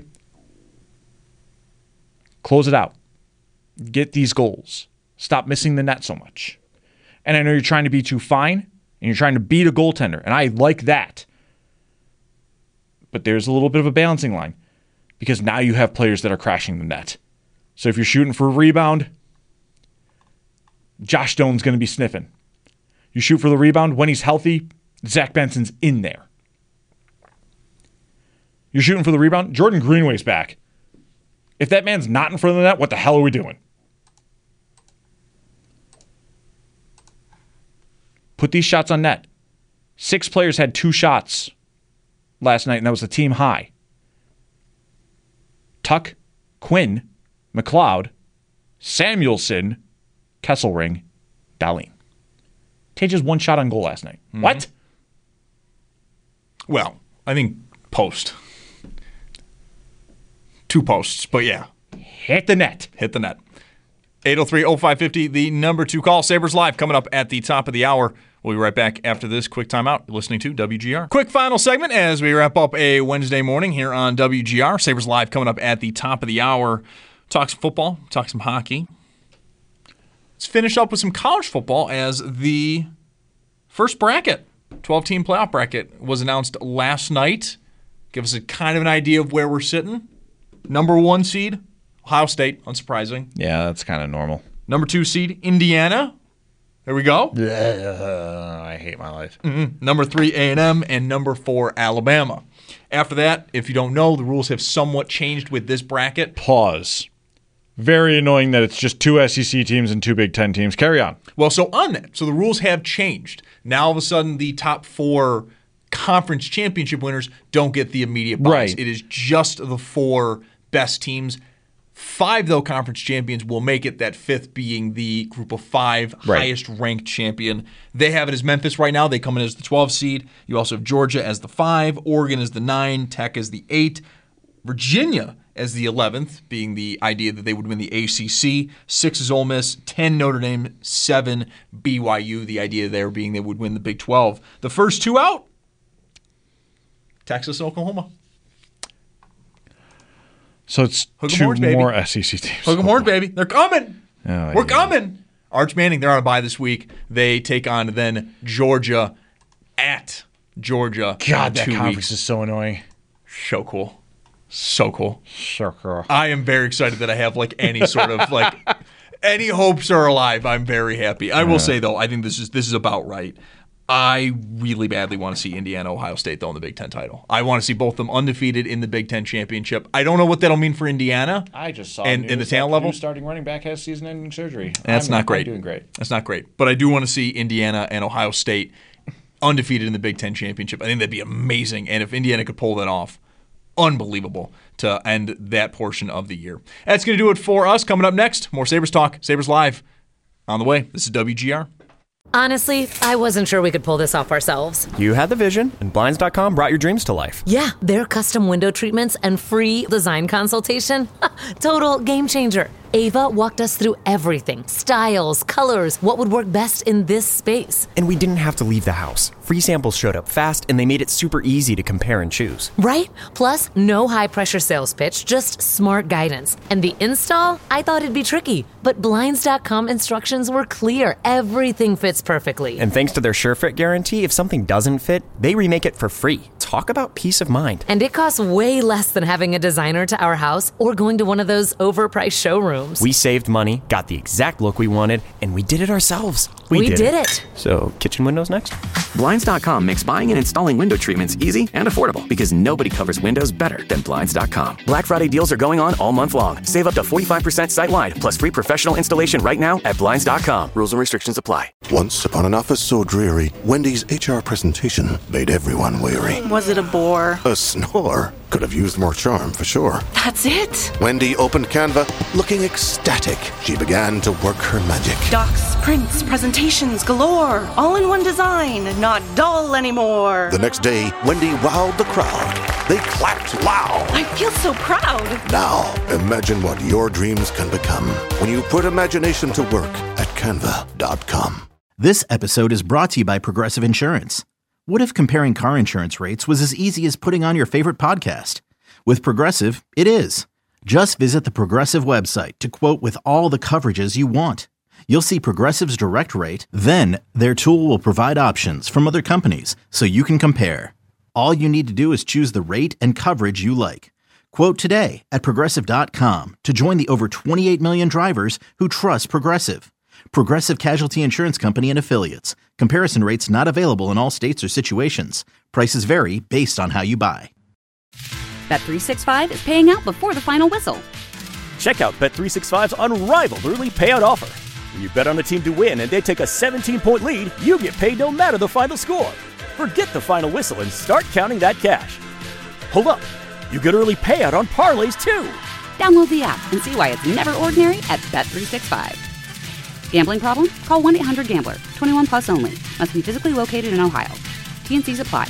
Close it out. Get these goals. Stop missing the net so much. And I know you're trying to be too fine, and you're trying to beat a goaltender, and I like that. But there's a little bit of a balancing line, because now you have players that are crashing the net. So if you're shooting for a rebound, Josh Doan's going to be sniffing. You shoot for the rebound, when he's healthy, Zach Benson's in there. You're shooting for the rebound, Jordan Greenway's back. If that man's not in front of the net, what the hell are we doing? Put these shots on net. 6 players had 2 shots last night, and that was a team high. Tuck, Quinn, McLeod, Samuelson, Kesselring, Dahlin. Tage has 1 shot on goal last night. Mm-hmm. What? Well, I think post. 2 posts, but yeah. Hit the net. 803-0550, the number 2 call. Sabres Live coming up at the top of the hour. We'll be right back after this quick timeout. You're listening to WGR. Quick final segment as we wrap up a Wednesday morning here on WGR. Sabres Live coming up at the top of the hour. Talk some football, talk some hockey. Let's finish up with some college football as the first bracket, 12-team playoff bracket, was announced last night. Give us a kind of an idea of where we're sitting. Number 1 seed, Ohio State, unsurprising. Yeah, that's kind of normal. Number 2 seed, Indiana. There we go. I hate my life. Mm-hmm. Number 3, A&M, and number 4, Alabama. After that, if you don't know, the rules have somewhat changed with this bracket. Pause. Very annoying that it's just 2 SEC teams and 2 Big Ten teams. Carry on. Well, so on that, the rules have changed. Now, all of a sudden, the top 4 conference championship winners don't get the immediate buys. Right. It is just the 4 best teams. 5, though, conference champions will make it, that 5th being the group of 5 highest-ranked champion. They have it as Memphis right now. They come in as the 12 seed. You also have Georgia as the 5, Oregon as the 9, Tech as the 8, Virginia as the 11th, being the idea that they would win the ACC. 6 is Ole Miss, 10 Notre Dame, 7 BYU, the idea there being they would win the Big 12. The first 2 out, Texas and Oklahoma. So it's Hook 'em 2 horns, baby. more SEC teams. Hook 'em horns, baby. They're coming. Oh, We're coming. Arch Manning, they're on a bye this week. They take on then Georgia at Georgia. God, that 2 conference weeks. is so annoying. So cool. So cool. So cool. I am very excited that I have any sort of any hopes are alive. I'm very happy. I will say though, I think this is about right. I really badly want to see Indiana, Ohio State, though, in the Big Ten title. I want to see both of them undefeated in the Big Ten championship. I don't know what that'll mean for Indiana. I just saw in the talent level. Starting running back has season-ending surgery. That's not great. I'm doing great. That's not great. But I do want to see Indiana and Ohio State undefeated in the Big Ten championship. I think that'd be amazing. And if Indiana could pull that off, unbelievable to end that portion of the year. That's going to do it for us. Coming up next, more Sabres talk. Sabres Live on the way. This is WGR. Honestly, I wasn't sure we could pull this off ourselves. You had the vision, and Blinds.com brought your dreams to life. Yeah, their custom window treatments and free design consultation. Total game changer. Ava walked us through everything. Styles, colors, what would work best in this space. And we didn't have to leave the house. Free samples showed up fast, and they made it super easy to compare and choose. Right? Plus, no high-pressure sales pitch, just smart guidance. And the install? I thought it'd be tricky, but Blinds.com instructions were clear. Everything fits perfectly. And thanks to their SureFit guarantee, if something doesn't fit, they remake it for free. Talk about peace of mind. And it costs way less than having a designer to our house or going to one of those overpriced showrooms. We saved money, got the exact look we wanted, and we did it ourselves. We did it. So, kitchen windows next? Blinds.com makes buying and installing window treatments easy and affordable because nobody covers windows better than Blinds.com. Black Friday deals are going on all month long. Save up to 45% site-wide, plus free professional installation right now at Blinds.com. Rules and restrictions apply. Once upon an office so dreary, Wendy's HR presentation made everyone weary. Was it a bore? A snore. Could have used more charm, for sure. That's it? Wendy opened Canva, looking ecstatic. She began to work her magic. Docs, prints, presentations galore. All in one design, not dull anymore. The next day, Wendy wowed the crowd. They clapped loud. I feel so proud. Now, imagine what your dreams can become when you put imagination to work at Canva.com. This episode is brought to you by Progressive Insurance. What if comparing car insurance rates was as easy as putting on your favorite podcast? With Progressive, it is. Just visit the Progressive website to quote with all the coverages you want. You'll see Progressive's direct rate, then their tool will provide options from other companies so you can compare. All you need to do is choose the rate and coverage you like. Quote today at Progressive.com to join the over 28 million drivers who trust Progressive. Progressive Casualty Insurance Company and Affiliates. Comparison rates not available in all states or situations. Prices vary based on how you buy. Bet365 is paying out before the final whistle. Check out Bet365's unrivaled early payout offer. When you bet on a team to win and they take a 17-point lead, you get paid no matter the final score. Forget the final whistle and start counting that cash. Hold up. You get early payout on parlays, too. Download the app and see why it's never ordinary at Bet365. Gambling problem? Call 1-800-GAMBLER. 21 plus only. Must be physically located in Ohio. T&Cs apply.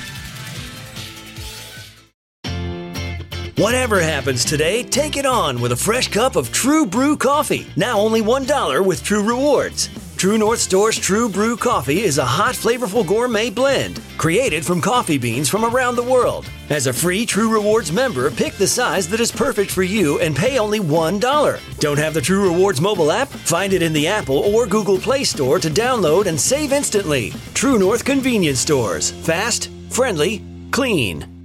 Whatever happens today, take it on with a fresh cup of True Brew coffee. Now only $1 with True Rewards. True North Store's True Brew coffee is a hot, flavorful gourmet blend created from coffee beans from around the world. As a free True Rewards member, pick the size that is perfect for you and pay only $1. Don't have the True Rewards mobile app? Find it in the Apple or Google Play Store to download and save instantly. True North Convenience Stores. Fast, friendly, clean.